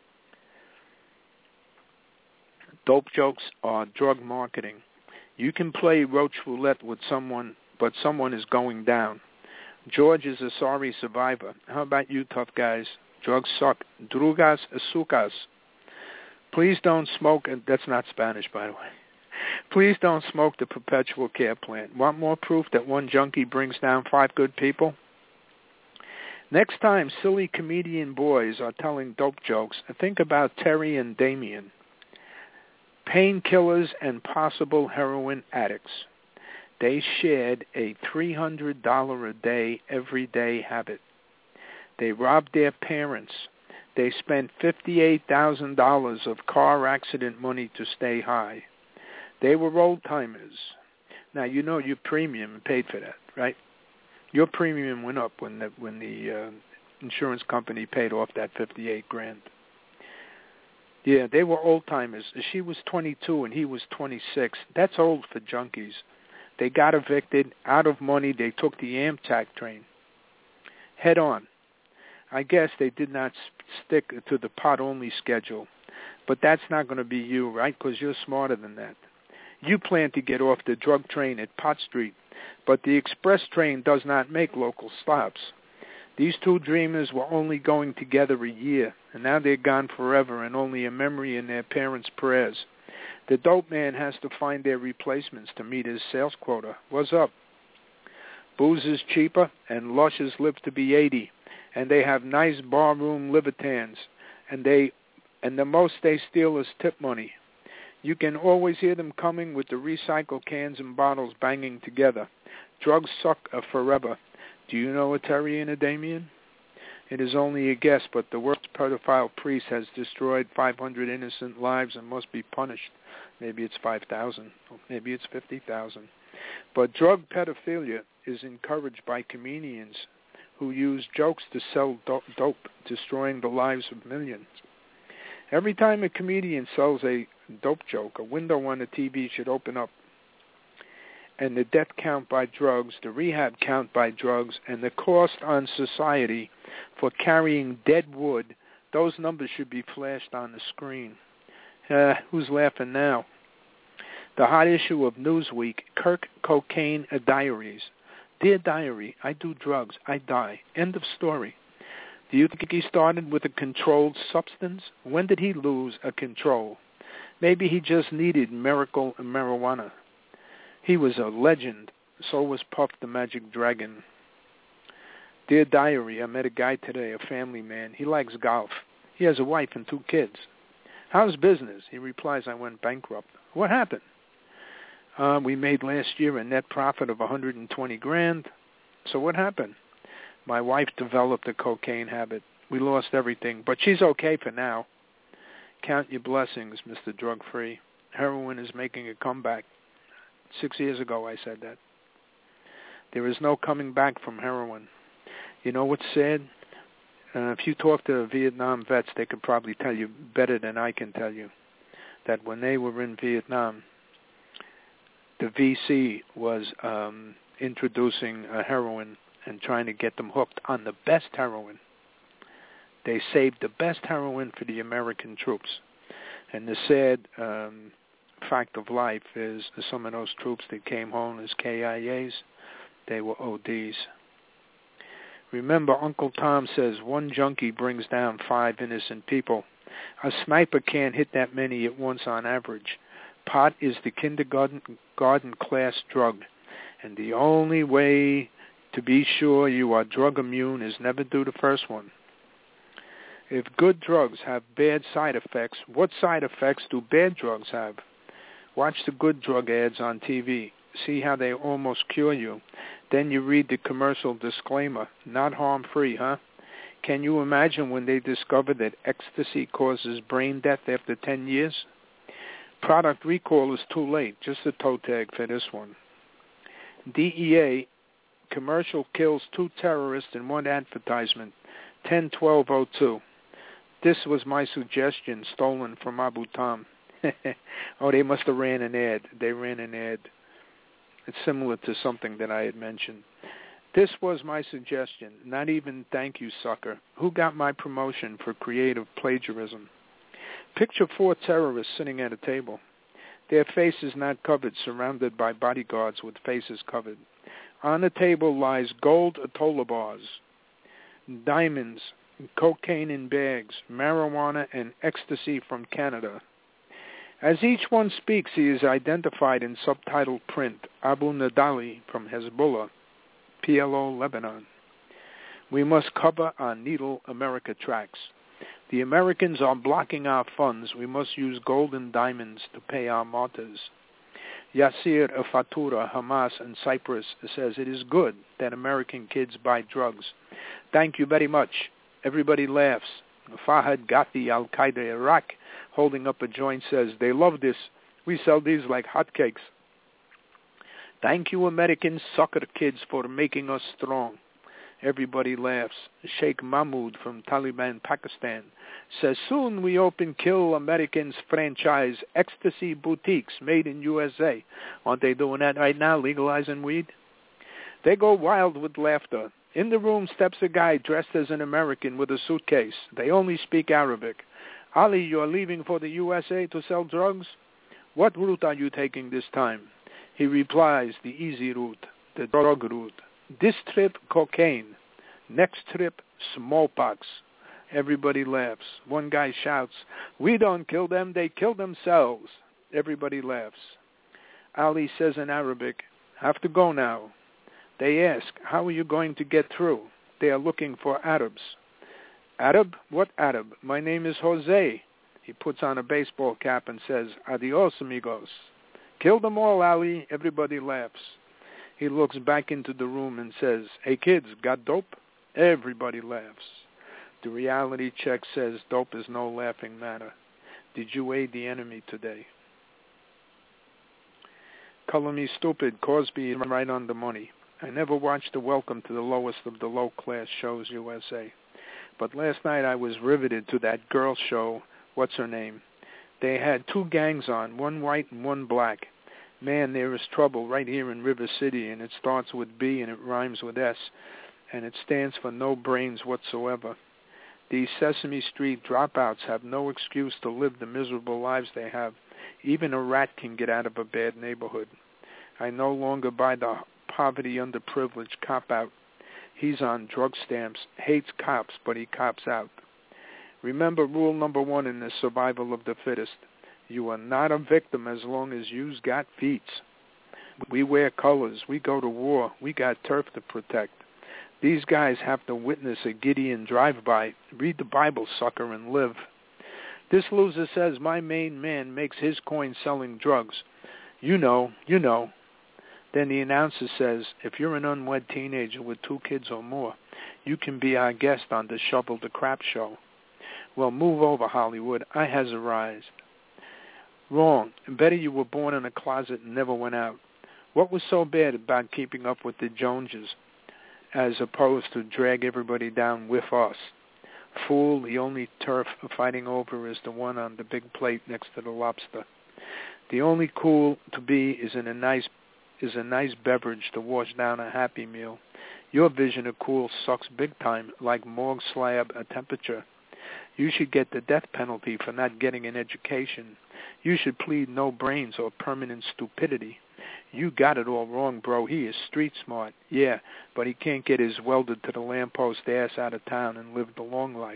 [SPEAKER 3] Dope jokes are drug marketing. You can play roach roulette with someone, but someone is going down. George is a sorry survivor. How about you, tough guys? Drugs suck. Drugas sucas. Please don't smoke, and that's not Spanish, by the way. Please don't smoke the perpetual care plant. Want more proof that one junkie brings down 5 good people? Next time silly comedian boys are telling dope jokes, think about Terry and Damien. Painkillers and possible heroin addicts. They shared a $300 a day, everyday habit. They robbed their parents. They spent $58,000 of car accident money to stay high. They were old-timers. Now, you know your premium paid for that, right? Your premium went up when the insurance company paid off that $58,000. Yeah, they were old-timers. She was 22 and he was 26. That's old for junkies. They got evicted, out of money. They took the Amtrak train. Head on. I guess they did not stick to the pot-only schedule. But that's not going to be you, right? Because you're smarter than that. You plan to get off the drug train at Pot Street, but the express train does not make local stops. These 2 dreamers were only going together a year, and now they're gone forever and only a memory in their parents' prayers. The dope man has to find their replacements to meet his sales quota. What's up? Booze is cheaper, and lushes live to be 80, and they have nice barroom libertans, and the most they steal is tip money. You can always hear them coming with the recycled cans and bottles banging together. Drugs suck forever. Do you know a Terry and a Damien? It is only a guess, but the world's pedophile priest has destroyed 500 innocent lives and must be punished. Maybe it's 5,000. Maybe it's 50,000. But drug pedophilia is encouraged by comedians who use jokes to sell dope, destroying the lives of millions. Every time a comedian sells a dope joke, a window on the TV should open up. And the death count by drugs, the rehab count by drugs, and the cost on society for carrying dead wood, those numbers should be flashed on the screen. Who's laughing now? The hot issue of Newsweek, Kirk Cocaine Diaries. Dear Diary, I do drugs, I die. End of story. Do you think he started with a controlled substance? When did he lose a control? Maybe he just needed miracle marijuana. He was a legend. So was Puff the Magic Dragon. Dear Diary, I met a guy today, a family man. He likes golf. He has a wife and 2 kids. How's business? He replies, I went bankrupt. What happened? We made last year a net profit of $120,000. So what happened? My wife developed a cocaine habit. We lost everything, but she's okay for now. Count your blessings, Mr. Drug-Free. Heroin is making a comeback. 6 years ago I said that. There is no coming back from heroin. You know what's sad? If you talk to Vietnam vets, they could probably tell you better than I can tell you that when they were in Vietnam, the VC was introducing heroin and trying to get them hooked on the best heroin. They saved the best heroin for the American troops. And the sad fact of life is some of those troops that came home as KIAs, they were ODs. Remember, Uncle Tom says 1 junkie brings down 5 innocent people. A sniper can't hit that many at once on average. Pot is the kindergarten class drug, and the only way to be sure you are drug immune is never do the first one. If good drugs have bad side effects, what side effects do bad drugs have? Watch the good drug ads on TV. See how they almost cure you. Then you read the commercial disclaimer. Not harm-free, huh? Can you imagine when they discovered that ecstasy causes brain death after 10 years? Product recall is too late. Just a toe tag for this one. DEA commercial kills 2 terrorists in 1 advertisement. 10/12/02. This was my suggestion, stolen from Abu Tom. Oh, they must have ran an ad. They ran an ad. It's similar to something that I had mentioned. This was my suggestion. Not even thank you, sucker. Who got my promotion for creative plagiarism? Picture 4 terrorists sitting at a table. Their faces not covered, surrounded by bodyguards with faces covered. On the table lies gold Atolla bars, diamonds, cocaine in bags, marijuana, and ecstasy from Canada. As each one speaks, he is identified in subtitled print, Abu Nadali from Hezbollah, PLO, Lebanon. We must cover our Needle America tracks. The Americans are blocking our funds. We must use gold and diamonds to pay our martyrs. Yasser Fatura, Hamas, and Cyprus says it is good that American kids buy drugs. Thank you very much. Everybody laughs. Fahad Ghazi, Al-Qaeda, Iraq, holding up a joint, says, they love this. We sell these like hotcakes. Thank you, American sucker kids, for making us strong. Everybody laughs. Sheikh Mahmoud from Taliban, Pakistan, says, soon we open Kill Americans franchise ecstasy boutiques made in USA. Aren't they doing that right now, legalizing weed? They go wild with laughter. In the room steps a guy dressed as an American with a suitcase. They only speak Arabic. Ali, you're leaving for the USA to sell drugs? What route are you taking this time? He replies, the easy route, the drug route. This trip, cocaine. Next trip, smallpox. Everybody laughs. One guy shouts, we don't kill them, they kill themselves. Everybody laughs. Ali says in Arabic, have to go now. They ask, how are you going to get through? They are looking for Arabs. Arab? What Arab? My name is Jose. He puts on a baseball cap and says, adios, amigos. Kill them all, Ali. Everybody laughs. He looks back into the room and says, hey, kids, got dope? Everybody laughs. The reality check says dope is no laughing matter. Did you aid the enemy today? Color me stupid, Cosby is right on the money. I never watched the Welcome to the Lowest of the Low-Class Shows USA. But last night I was riveted to that girl show, what's her name? They had two gangs on, one white and one black. Man, there is trouble right here in River City, and it starts with B and it rhymes with S, and it stands for no brains whatsoever. These Sesame Street dropouts have no excuse to live the miserable lives they have. Even a rat can get out of a bad neighborhood. I no longer buy the poverty underprivileged cop-out. He's on drug stamps, hates cops, but he cops out. Remember rule number 1 in the survival of the fittest. You are not a victim as long as you's got feet. We wear colors. We go to war. We got turf to protect. These guys have to witness a Gideon drive-by. Read the Bible, sucker, and live. This loser says my main man makes his coin selling drugs. You know. Then the announcer says, if you're an unwed teenager with 2 kids or more, you can be our guest on the Shovel the Crap show. Well, move over, Hollywood. I has arrived. Wrong. Better you were born in a closet and never went out. What was so bad about keeping up with the Joneses as opposed to drag everybody down with us? Fool, the only turf fighting over is the one on the big plate next to the lobster. The only cool to be is a nice beverage to wash down a Happy Meal. Your vision of cool sucks big time, like morgue slab a temperature. You should get the death penalty for not getting an education. You should plead no brains or permanent stupidity. You got it all wrong, bro. He is street smart, yeah, but he can't get his welded to the lamppost ass out of town and live the long life.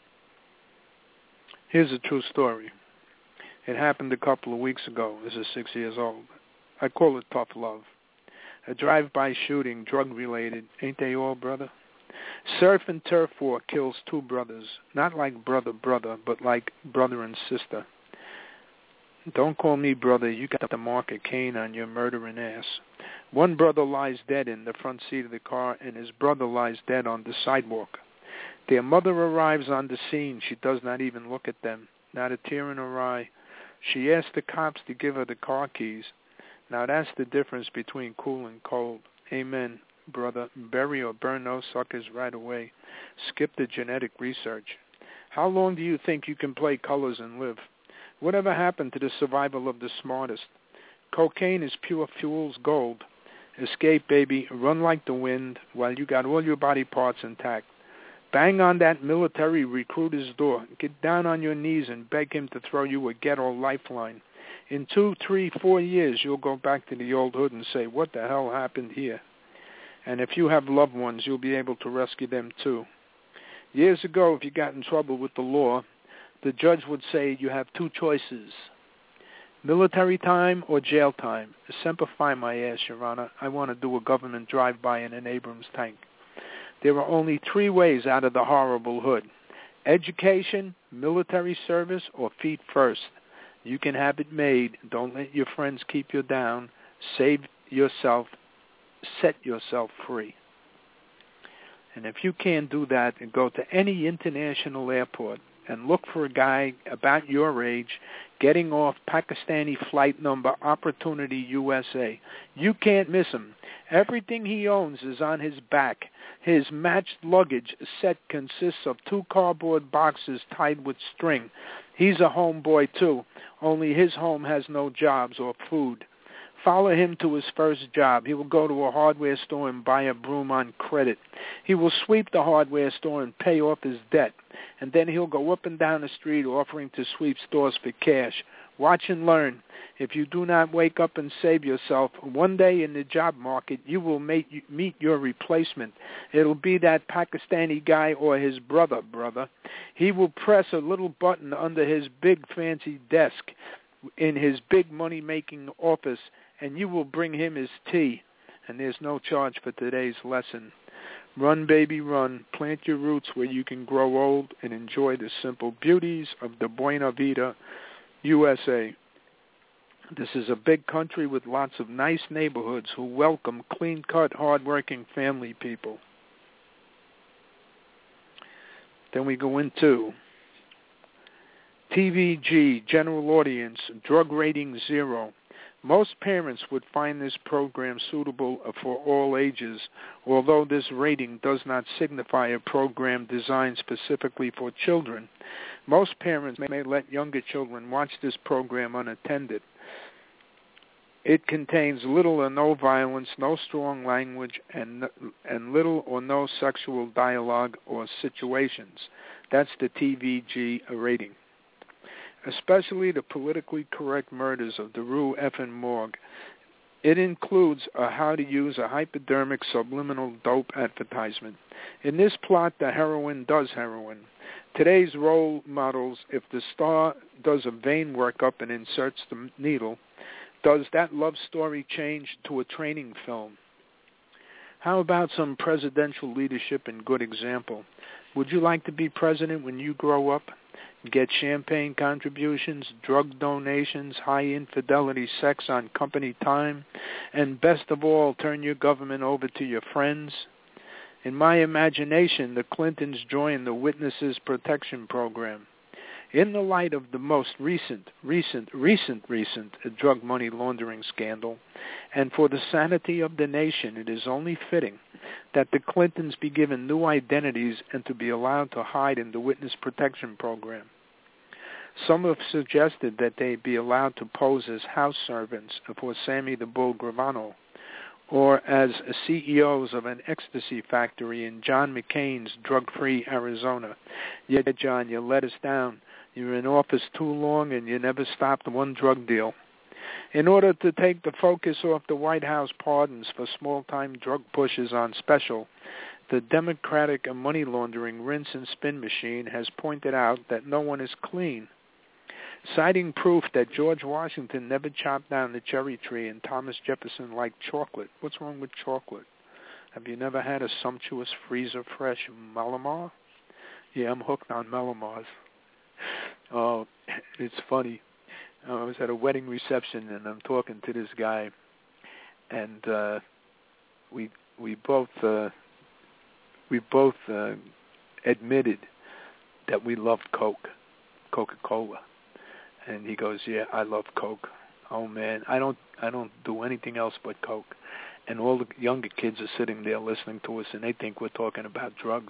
[SPEAKER 3] Here's a true story. It happened a couple of weeks ago. This is 6 years old. I call it tough love. A drive-by shooting, drug-related. Ain't they all, brother? Surf and turf war kills 2 brothers. Not like brother, but like brother and sister. Don't call me brother. You got the mark of Cain on your murdering ass. One brother lies dead in the front seat of the car, and his brother lies dead on the sidewalk. Their mother arrives on the scene. She does not even look at them. Not a tear in her eye. She asks the cops to give her the car keys. Now that's the difference between cool and cold. Amen, brother. Bury or burn those suckers right away. Skip the genetic research. How long do you think you can play colors and live? Whatever happened to the survival of the smartest? Cocaine is pure fuel's gold. Escape, baby. Run like the wind while you got all your body parts intact. Bang on that military recruiter's door. Get down on your knees and beg him to throw you a ghetto lifeline. In 2, 3, 4 years, you'll go back to the old hood and say, what the hell happened here? And if you have loved ones, you'll be able to rescue them too. Years ago, if you got in trouble with the law, the judge would say you have 2 choices, military time or jail time. Semper Fi, my ass, Your Honor. I want to do a government drive-by in an Abrams tank. There are only 3 ways out of the horrible hood. Education, military service, or feet first. You can have it made. Don't let your friends keep you down. Save yourself. Set yourself free. And if you can't do that, then go to any international airport and look for a guy about your age getting off Pakistani flight number Opportunity USA. You can't miss him. Everything he owns is on his back. His matched luggage set consists of 2 cardboard boxes tied with string. He's a homeboy too, only his home has no jobs or food. Follow him to his first job. He will go to a hardware store and buy a broom on credit. He will sweep the hardware store and pay off his debt. And then he'll go up and down the street offering to sweep stores for cash. Watch and learn. If you do not wake up and save yourself, one day in the job market you will meet your replacement. It'll be that Pakistani guy or his brother. He will press a little button under his big fancy desk in his big money-making office, and you will bring him his tea. And there's no charge for today's lesson. Run, baby, run. Plant your roots where you can grow old and enjoy the simple beauties of the Buena Vida, USA. This is a big country with lots of nice neighborhoods who welcome clean-cut, hard-working family people. Then we go into TVG, general audience, drug rating 0. Most parents would find this program suitable for all ages, although this rating does not signify a program designed specifically for children. Most parents may let younger children watch this program unattended. It contains little or no violence, no strong language, and little or no sexual dialogue or situations. That's the TVG rating. Especially the politically correct murders of Daru F. Morgue. It includes a how to use a hypodermic subliminal dope advertisement. In this plot, the heroine does heroin. Today's role models, if the star does a vein workup and inserts the needle, does that love story change to a training film? How about some presidential leadership and good example? Would you like to be president when you grow up? Get champagne contributions, drug donations, high infidelity sex on company time, and best of all, turn your government over to your friends? In my imagination, the Clintons joined the Witnesses Protection Program. In the light of the most recent drug money laundering scandal, and for the sanity of the nation, it is only fitting that the Clintons be given new identities and to be allowed to hide in the Witness Protection Program. Some have suggested that they be allowed to pose as house servants for Sammy the Bull Gravano, or as CEOs of an ecstasy factory in John McCain's drug-free Arizona. Yeah, John, you let us down. You were in office too long and you never stopped one drug deal. In order to take the focus off the White House pardons for small-time drug pushes on special, the Democratic money laundering rinse and spin machine has pointed out that no one is clean, citing proof that George Washington never chopped down the cherry tree and Thomas Jefferson liked chocolate. What's wrong with chocolate? Have you never had a sumptuous freezer-fresh Malamar? Yeah, I'm hooked on Malamars. Oh, it's funny. I was at a wedding reception and I'm talking to this guy, and we both admitted that we loved Coca-Cola. And he goes, "Yeah, I love Coke. Oh man, I don't do anything else but Coke." And all the younger kids are sitting there listening to us, and they think we're talking about drugs.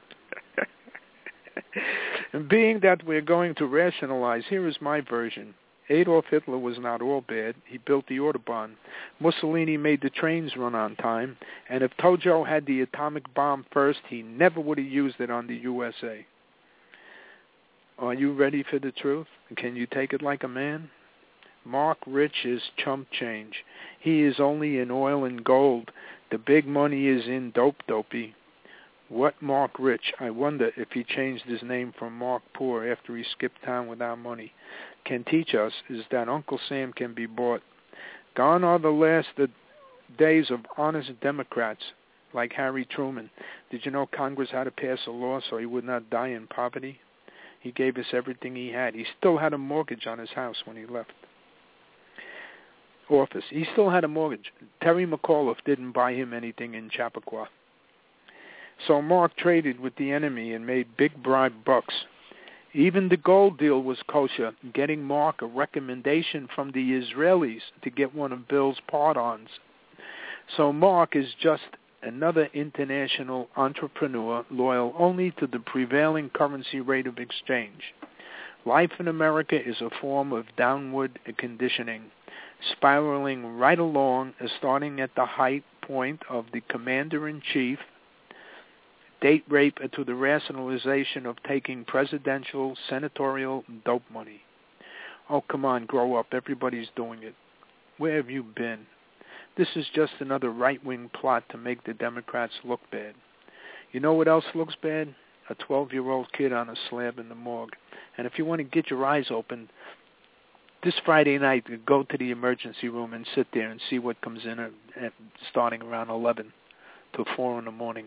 [SPEAKER 3] And being that we're going to rationalize, here is my version. Adolf Hitler was not all bad. He built the Autobahn. Mussolini made the trains run on time. And if Tojo had the atomic bomb first, he never would have used it on the USA. Are you ready for the truth? Can you take it like a man? Mark Rich is chump change. He is only in oil and gold. The big money is in dope-dopey. What Mark Rich? I wonder if he changed his name from Mark Poor after he skipped town without money. Can teach us is that Uncle Sam can be bought. Gone are the last days of honest Democrats like Harry Truman. Did you know Congress had to pass a law so he would not die in poverty? He gave us everything he had. He still had a mortgage on his house when he left office. He still had a mortgage. Terry McAuliffe didn't buy him anything in Chappaqua. So Mark traded with the enemy and made big bribe bucks. Even the gold deal was kosher, getting Mark a recommendation from the Israelis to get one of Bill's pardons. So Mark is just another international entrepreneur loyal only to the prevailing currency rate of exchange. Life in America is a form of downward conditioning, spiraling right along, starting at the height point of the commander-in-chief, date rape to the rationalization of taking presidential, senatorial dope money. Oh, come on, grow up. Everybody's doing it. Where have you been? This is just another right-wing plot to make the Democrats look bad. You know what else looks bad? A 12-year-old kid on a slab in the morgue. And if you want to get your eyes open, this Friday night, go to the emergency room and sit there and see what comes in starting around 11 to 4 in the morning.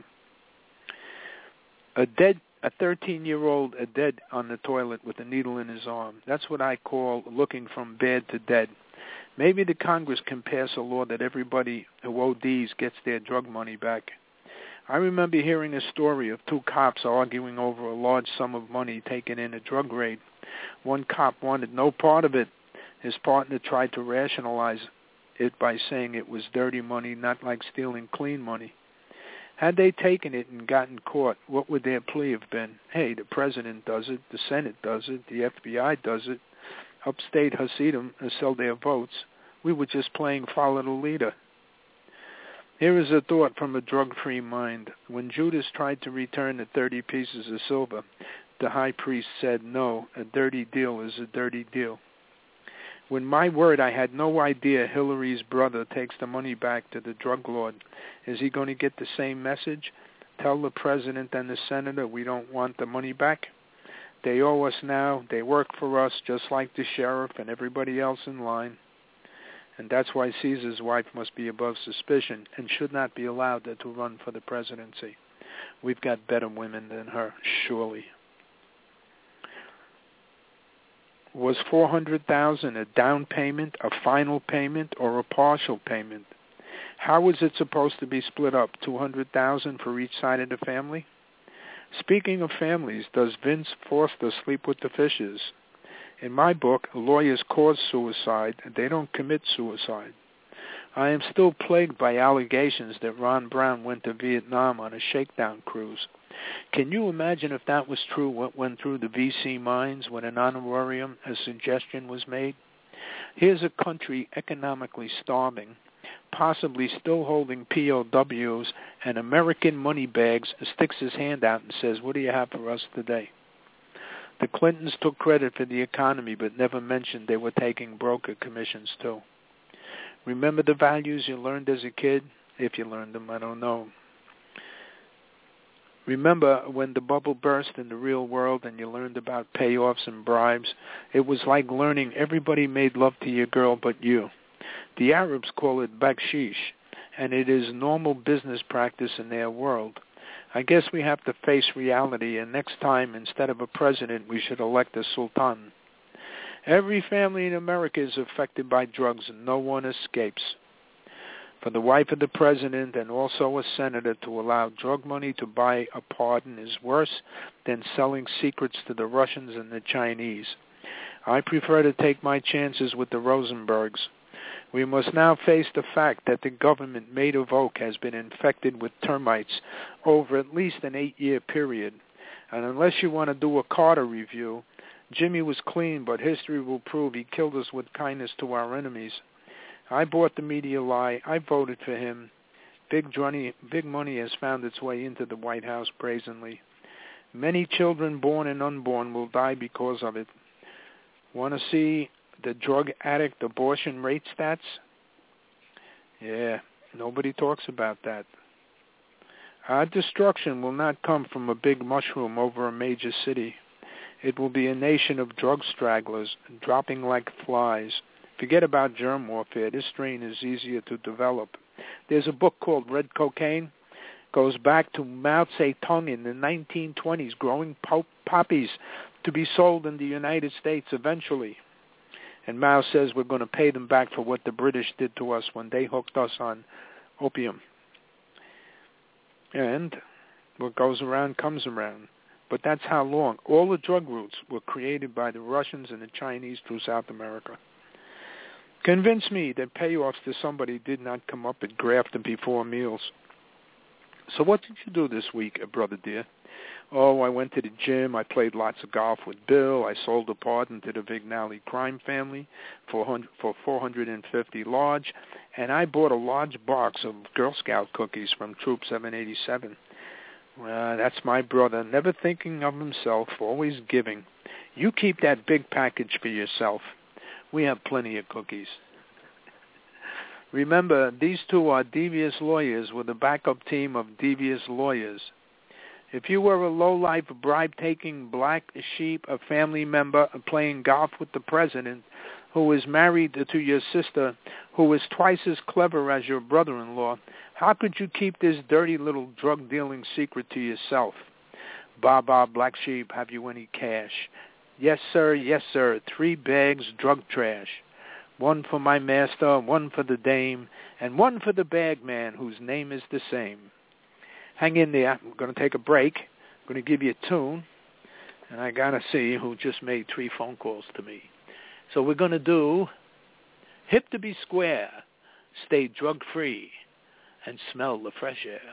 [SPEAKER 3] A 13-year-old dead on the toilet with a needle in his arm. That's what I call looking from bad to dead. Maybe the Congress can pass a law that everybody who ODs gets their drug money back. I remember hearing a story of two cops arguing over a large sum of money taken in a drug raid. One cop wanted no part of it, His partner tried to rationalize it by saying it was dirty money, not like stealing clean money. Had they taken it and gotten caught, what would their plea have been? Hey, the president does it, the Senate does it, the FBI does it, upstate Hasidim sell their votes. We were just playing follow the leader. Here is a thought from a drug-free mind. When Judas tried to return the 30 pieces of silver, the high priest said, no, a dirty deal is a dirty deal. When my word, I had no idea Hillary's brother takes the money back to the drug lord. Is he going to get the same message? Tell the president and the senator we don't want the money back. They owe us now. They work for us just like the sheriff and everybody else in line. And that's why Caesar's wife must be above suspicion and should not be allowed to run for the presidency. We've got better women than her, surely. Was $400,000 a down payment, a final payment, or a partial payment? How was it supposed to be split up? $200,000 for each side of the family? Speaking of families, does Vince Foster sleep with the Fishers? In my book, lawyers cause suicide, and they don't commit suicide. I am still plagued by allegations that Ron Brown went to Vietnam on a shakedown cruise. Can you imagine if that was true, what went through the VC minds when an honorarium, a suggestion was made? Here's a country economically starving, possibly still holding POWs, and American money bags sticks his hand out and says, what do you have for us today? The Clintons took credit for the economy but never mentioned they were taking broker commissions too. Remember the values you learned as a kid? If you learned them, I don't know. Remember when the bubble burst in the real world and you learned about payoffs and bribes? It was like learning everybody made love to your girl but you. The Arabs call it bakshish, and it is normal business practice in their world. I guess we have to face reality, and next time, instead of a president, we should elect a sultan. Every family in America is affected by drugs, and no one escapes. For the wife of the president and also a senator to allow drug money to buy a pardon is worse than selling secrets to the Russians and the Chinese. I prefer to take my chances with the Rosenbergs. We must now face the fact that the government Maid of Oak has been infected with termites over at least an 8-year period. And unless you want to do a Carter review, Jimmy was clean, but history will prove he killed us with kindness to our enemies. I bought the media lie. I voted for him. Big money has found its way into the White House brazenly. Many children born and unborn will die because of it. Want to see the drug addict abortion rate stats? Yeah, nobody talks about that. Our destruction will not come from a big mushroom over a major city. It will be a nation of drug stragglers, dropping like flies. Forget about germ warfare. This strain is easier to develop. There's a book called Red Cocaine. Goes back to Mao Zedong in the 1920s, growing poppies to be sold in the United States eventually. And Mao says we're going to pay them back for what the British did to us when they hooked us on opium. And what goes around comes around. But that's how long. All the drug routes were created by the Russians and the Chinese through South America. Convince me that payoffs to somebody did not come up at graft and before meals. So what did you do this week, brother dear? Oh, I went to the gym. I played lots of golf with Bill. I sold a pardon to the Vignali crime family for $450 large. And I bought a large box of Girl Scout cookies from Troop 787. That's my brother, never thinking of himself, always giving. You keep that big package for yourself. We have plenty of cookies. Remember, these two are devious lawyers with a backup team of devious lawyers. If you were a low-life, bribe-taking black sheep, a family member playing golf with the president, who is married to your sister, who is twice as clever as your brother-in-law, how could you keep this dirty little drug-dealing secret to yourself? Baba, black sheep, have you any cash? Yes, sir, 3 bags drug trash. 1 for my master, 1 for the dame, and 1 for the bag man whose name is the same. Hang in there. I'm going to take a break. I'm going to give you a tune, and I got to see who just made 3 phone calls to me. So we're going to do Hip to be Square, Stay Drug-Free, and Smell the Fresh Air.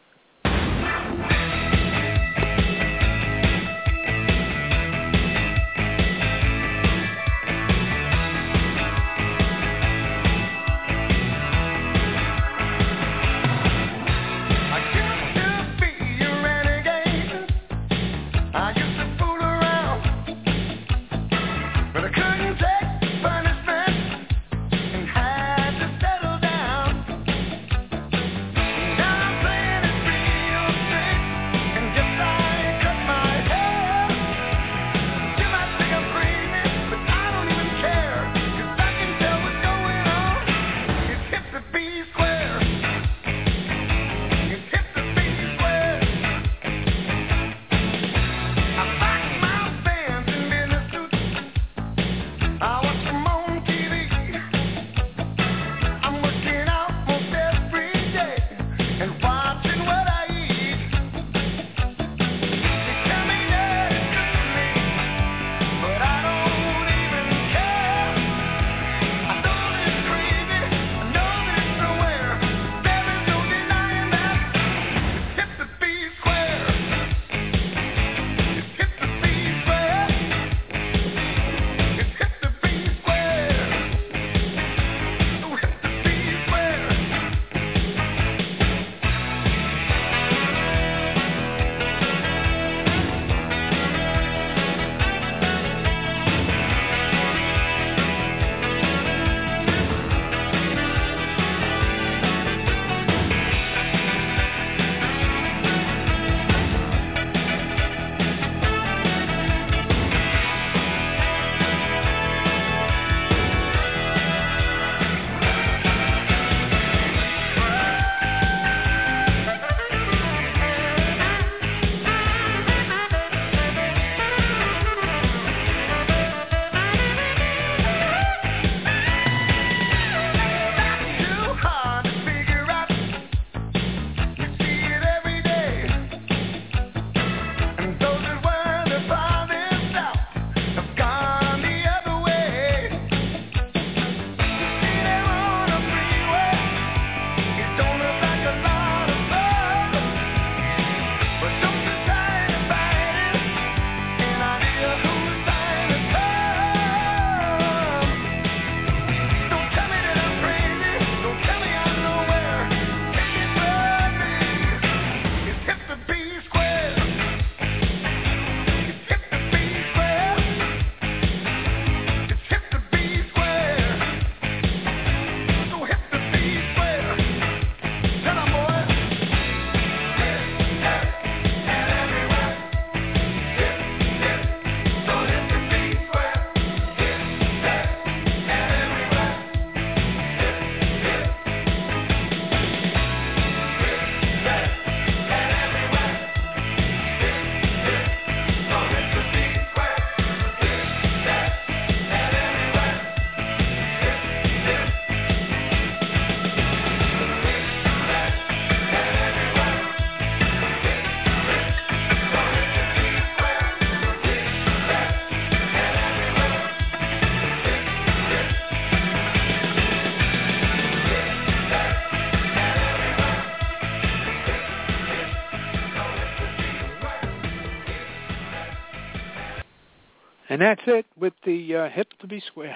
[SPEAKER 3] And that's it with the Hip to be Square.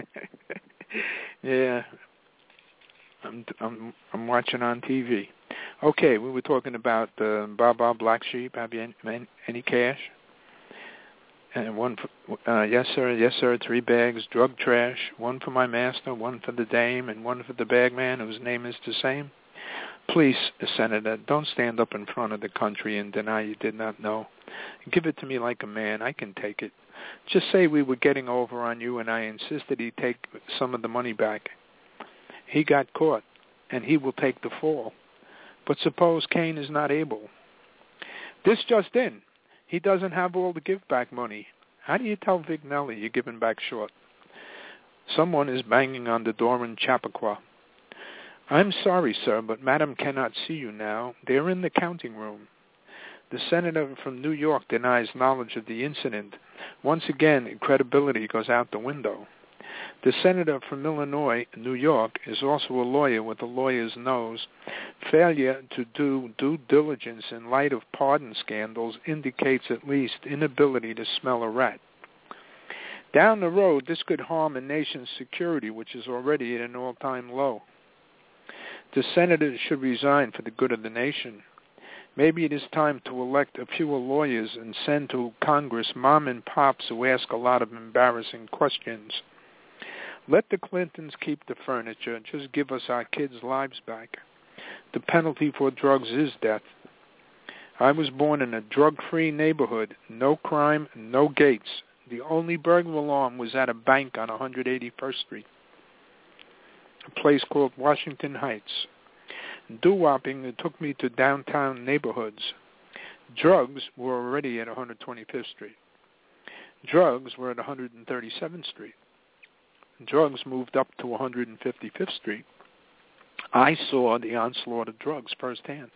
[SPEAKER 3] Yeah, I'm watching on TV. Okay, we were talking about Baba Black Sheep. Have you any cash? And one for, yes sir, 3 bags, drug trash, 1 for my master, 1 for the dame, and 1 for the bagman whose name is the same. Please, Senator, don't stand up in front of the country and deny you did not know. Give it to me like a man. I can take it. Just say we were getting over on you and I insisted he take some of the money back. He got caught, and he will take the fall. But suppose Kane is not able. This just in. He doesn't have all the give-back money. How do you tell Vignelli you're giving back short? Someone is banging on the door in Chappaqua. I'm sorry, sir, but Madam cannot see you now. They're in the counting room. The senator from New York denies knowledge of the incident. Once again, credibility goes out the window. The senator from Illinois, New York, is also a lawyer with a lawyer's nose. Failure to do due diligence in light of pardon scandals indicates at least inability to smell a rat. Down the road, this could harm a nation's security, which is already at an all-time low. The senator should resign for the good of the nation. Maybe it is time to elect a fewer lawyers and send to Congress mom and pops who ask a lot of embarrassing questions. Let the Clintons keep the furniture. Just give us our kids' lives back. The penalty for drugs is death. I was born in a drug-free neighborhood. No crime, no gates. The only burglar alarm was at a bank on 181st Street, a place called Washington Heights. Doo-wopping, it took me to downtown neighborhoods. Drugs were already at 125th Street. Drugs were at 137th Street. Drugs moved up to 155th Street. I saw the onslaught of drugs firsthand,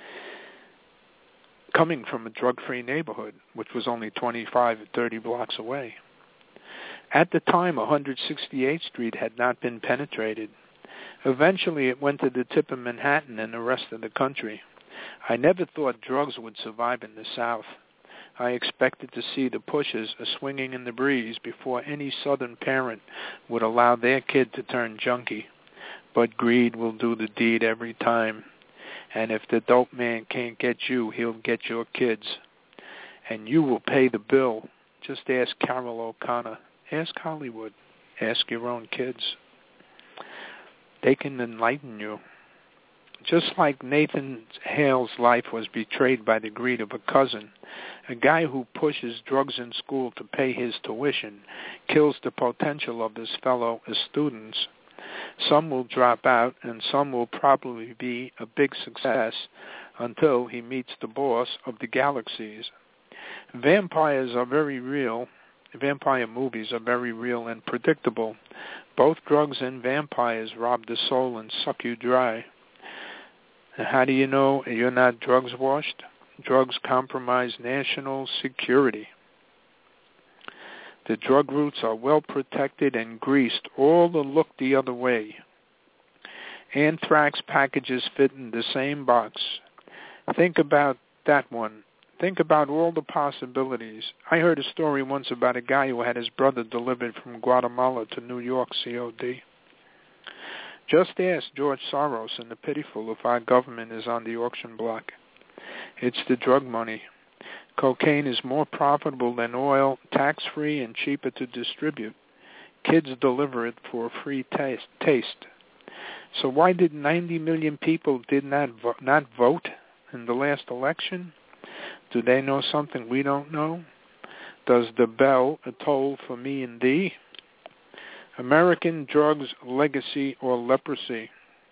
[SPEAKER 3] coming from a drug-free neighborhood, which was only 25 or 30 blocks away. At the time, 168th Street had not been penetrated. Eventually, it went to the tip of Manhattan and the rest of the country. I never thought drugs would survive in the South. I expected to see the pushes swinging in the breeze before any Southern parent would allow their kid to turn junkie. But greed will do the deed every time. And if the dope man can't get you, he'll get your kids. And you will pay the bill. Just ask Carol O'Connor. Ask Hollywood. Ask your own kids. They can enlighten you. Just like Nathan Hale's life was betrayed by the greed of a cousin, a guy who pushes drugs in school to pay his tuition kills the potential of his fellow students. Some will drop out, and some will probably be a big success until he meets the boss of the galaxies. Vampires are very real. Vampire movies are very real and predictable. Both drugs and vampires rob the soul and suck you dry. And how do you know you're not drugs washed? Drugs compromise national security. The drug routes are well protected and greased, all to look the other way. Anthrax packages fit in the same box. Think about that one. Think about all the possibilities. I heard a story once about a guy who had his brother delivered from Guatemala to New York, COD. Just ask George Soros and the Pitiful if our government is on the auction block. It's the drug money. Cocaine is more profitable than oil, tax-free, and cheaper to distribute. Kids deliver it for a free taste. So why did 90 million people did not vote in the last election? Do they know something we don't know? Does the bell toll for me and thee? American drugs, legacy, or leprosy?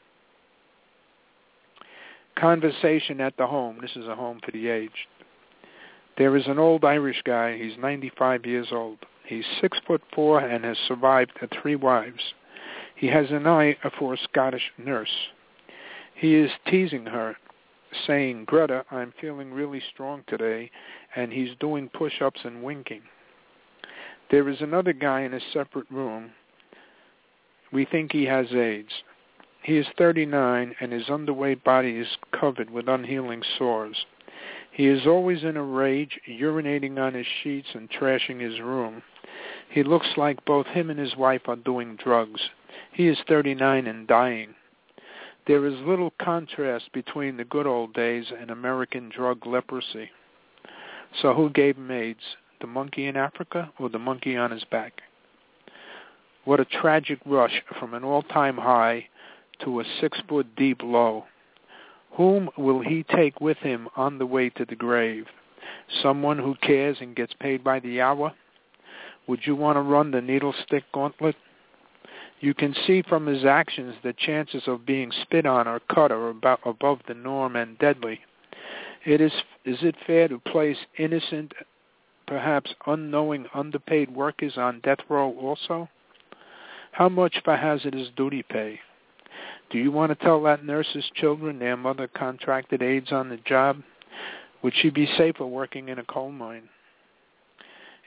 [SPEAKER 3] Conversation at the home. This is a home for the aged. There is an old Irish guy. He's 95 years old. He's 6'4" and has survived 3 wives. He has an eye for a Scottish nurse. He is teasing her, saying, "Greta, I'm feeling really strong today," and he's doing push-ups and winking. There is another guy in a separate room. We think he has AIDS. He is 39, and his underweight body is covered with unhealing sores. He is always in a rage, urinating on his sheets and trashing his room. He looks like both him and his wife are doing drugs. He is 39 and dying. There is little contrast between the good old days and American drug leprosy. So who gave him AIDS? The monkey in Africa or the monkey on his back? What a tragic rush from an all-time high to a 6-foot deep low. Whom will he take with him on the way to the grave? Someone who cares and gets paid by the hour? Would you want to run the needle-stick gauntlet? You can see from his actions the chances of being spit on or cut are above the norm and deadly. Is it fair to place innocent, perhaps unknowing, underpaid workers on death row also? How much for hazardous duty pay? Do you want to tell that nurse's children their mother contracted AIDS on the job? Would she be safer working in a coal mine?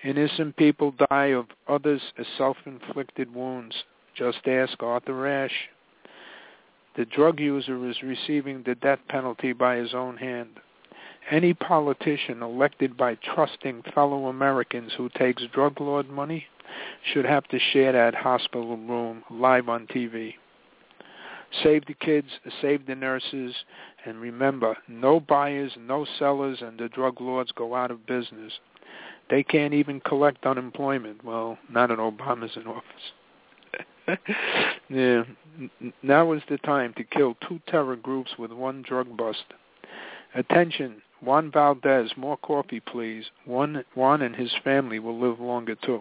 [SPEAKER 3] Innocent people die of others as self-inflicted wounds. Just ask Arthur Ashe. The drug user is receiving the death penalty by his own hand. Any politician elected by trusting fellow Americans who takes drug lord money should have to share that hospital room live on TV. Save the kids, save the nurses, and remember, no buyers, no sellers, and the drug lords go out of business. They can't even collect unemployment. Well, not in Obama's in office. Yeah. Now is the time to kill 2 terror groups with 1 drug bust. Attention, Juan Valdez, more coffee, please. Juan and his family will live longer, too.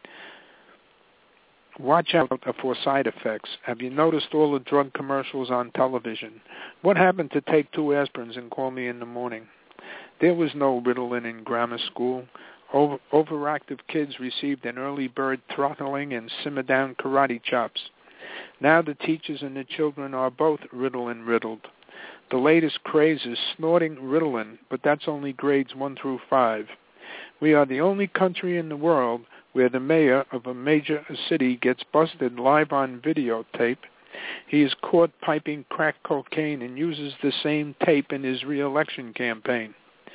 [SPEAKER 3] Watch out for side effects. Have you noticed all the drug commercials on television? What happened to take 2 aspirins and call me in the morning? There was no Ritalin in grammar school. Overactive kids received an early bird throttling and simmer-down karate chops. Now the teachers and the children are both Ritalin riddled. The latest craze is snorting Ritalin, but that's only grades 1 through 5. We are the only country in the world where the mayor of a major city gets busted live on videotape. He is caught piping crack cocaine and uses the same tape in his re-election campaign.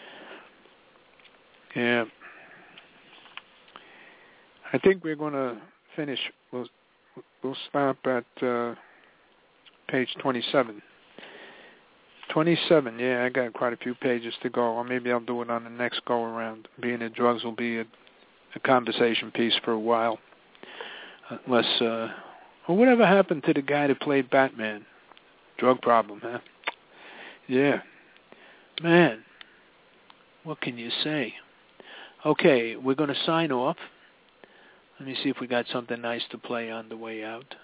[SPEAKER 3] Yeah. I think we're going to finish. We'll stop at page 27. 27, yeah, I got quite a few pages to go, or maybe I'll do it on the next go-around, being that drugs will be a conversation piece for a while. Unless, well, whatever happened to the guy that played Batman? Drug problem, huh? Yeah. Man, what can you say? Okay, we're going to sign off. Let me see if we got something nice to play on the way out.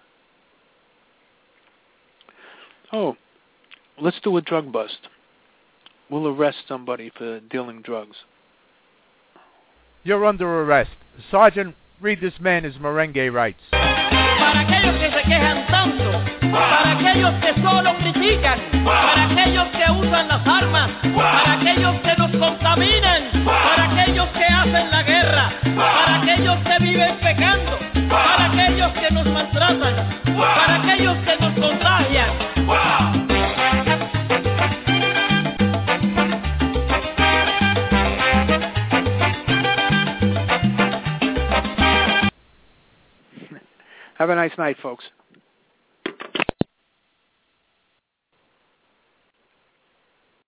[SPEAKER 3] Oh, let's do a drug bust. We'll arrest somebody for dealing drugs.
[SPEAKER 5] You're under arrest. Sergeant, read this man his merengue rights.
[SPEAKER 6] Para aquellos que se quejan tanto, para aquellos que solo critican, para aquellos que usan las armas, para aquellos que nos contaminan, para aquellos que hacen la guerra, para aquellos que viven pecando, para aquellos que nos maltratan, para aquellos que nos contagian.
[SPEAKER 3] Have a nice night, folks.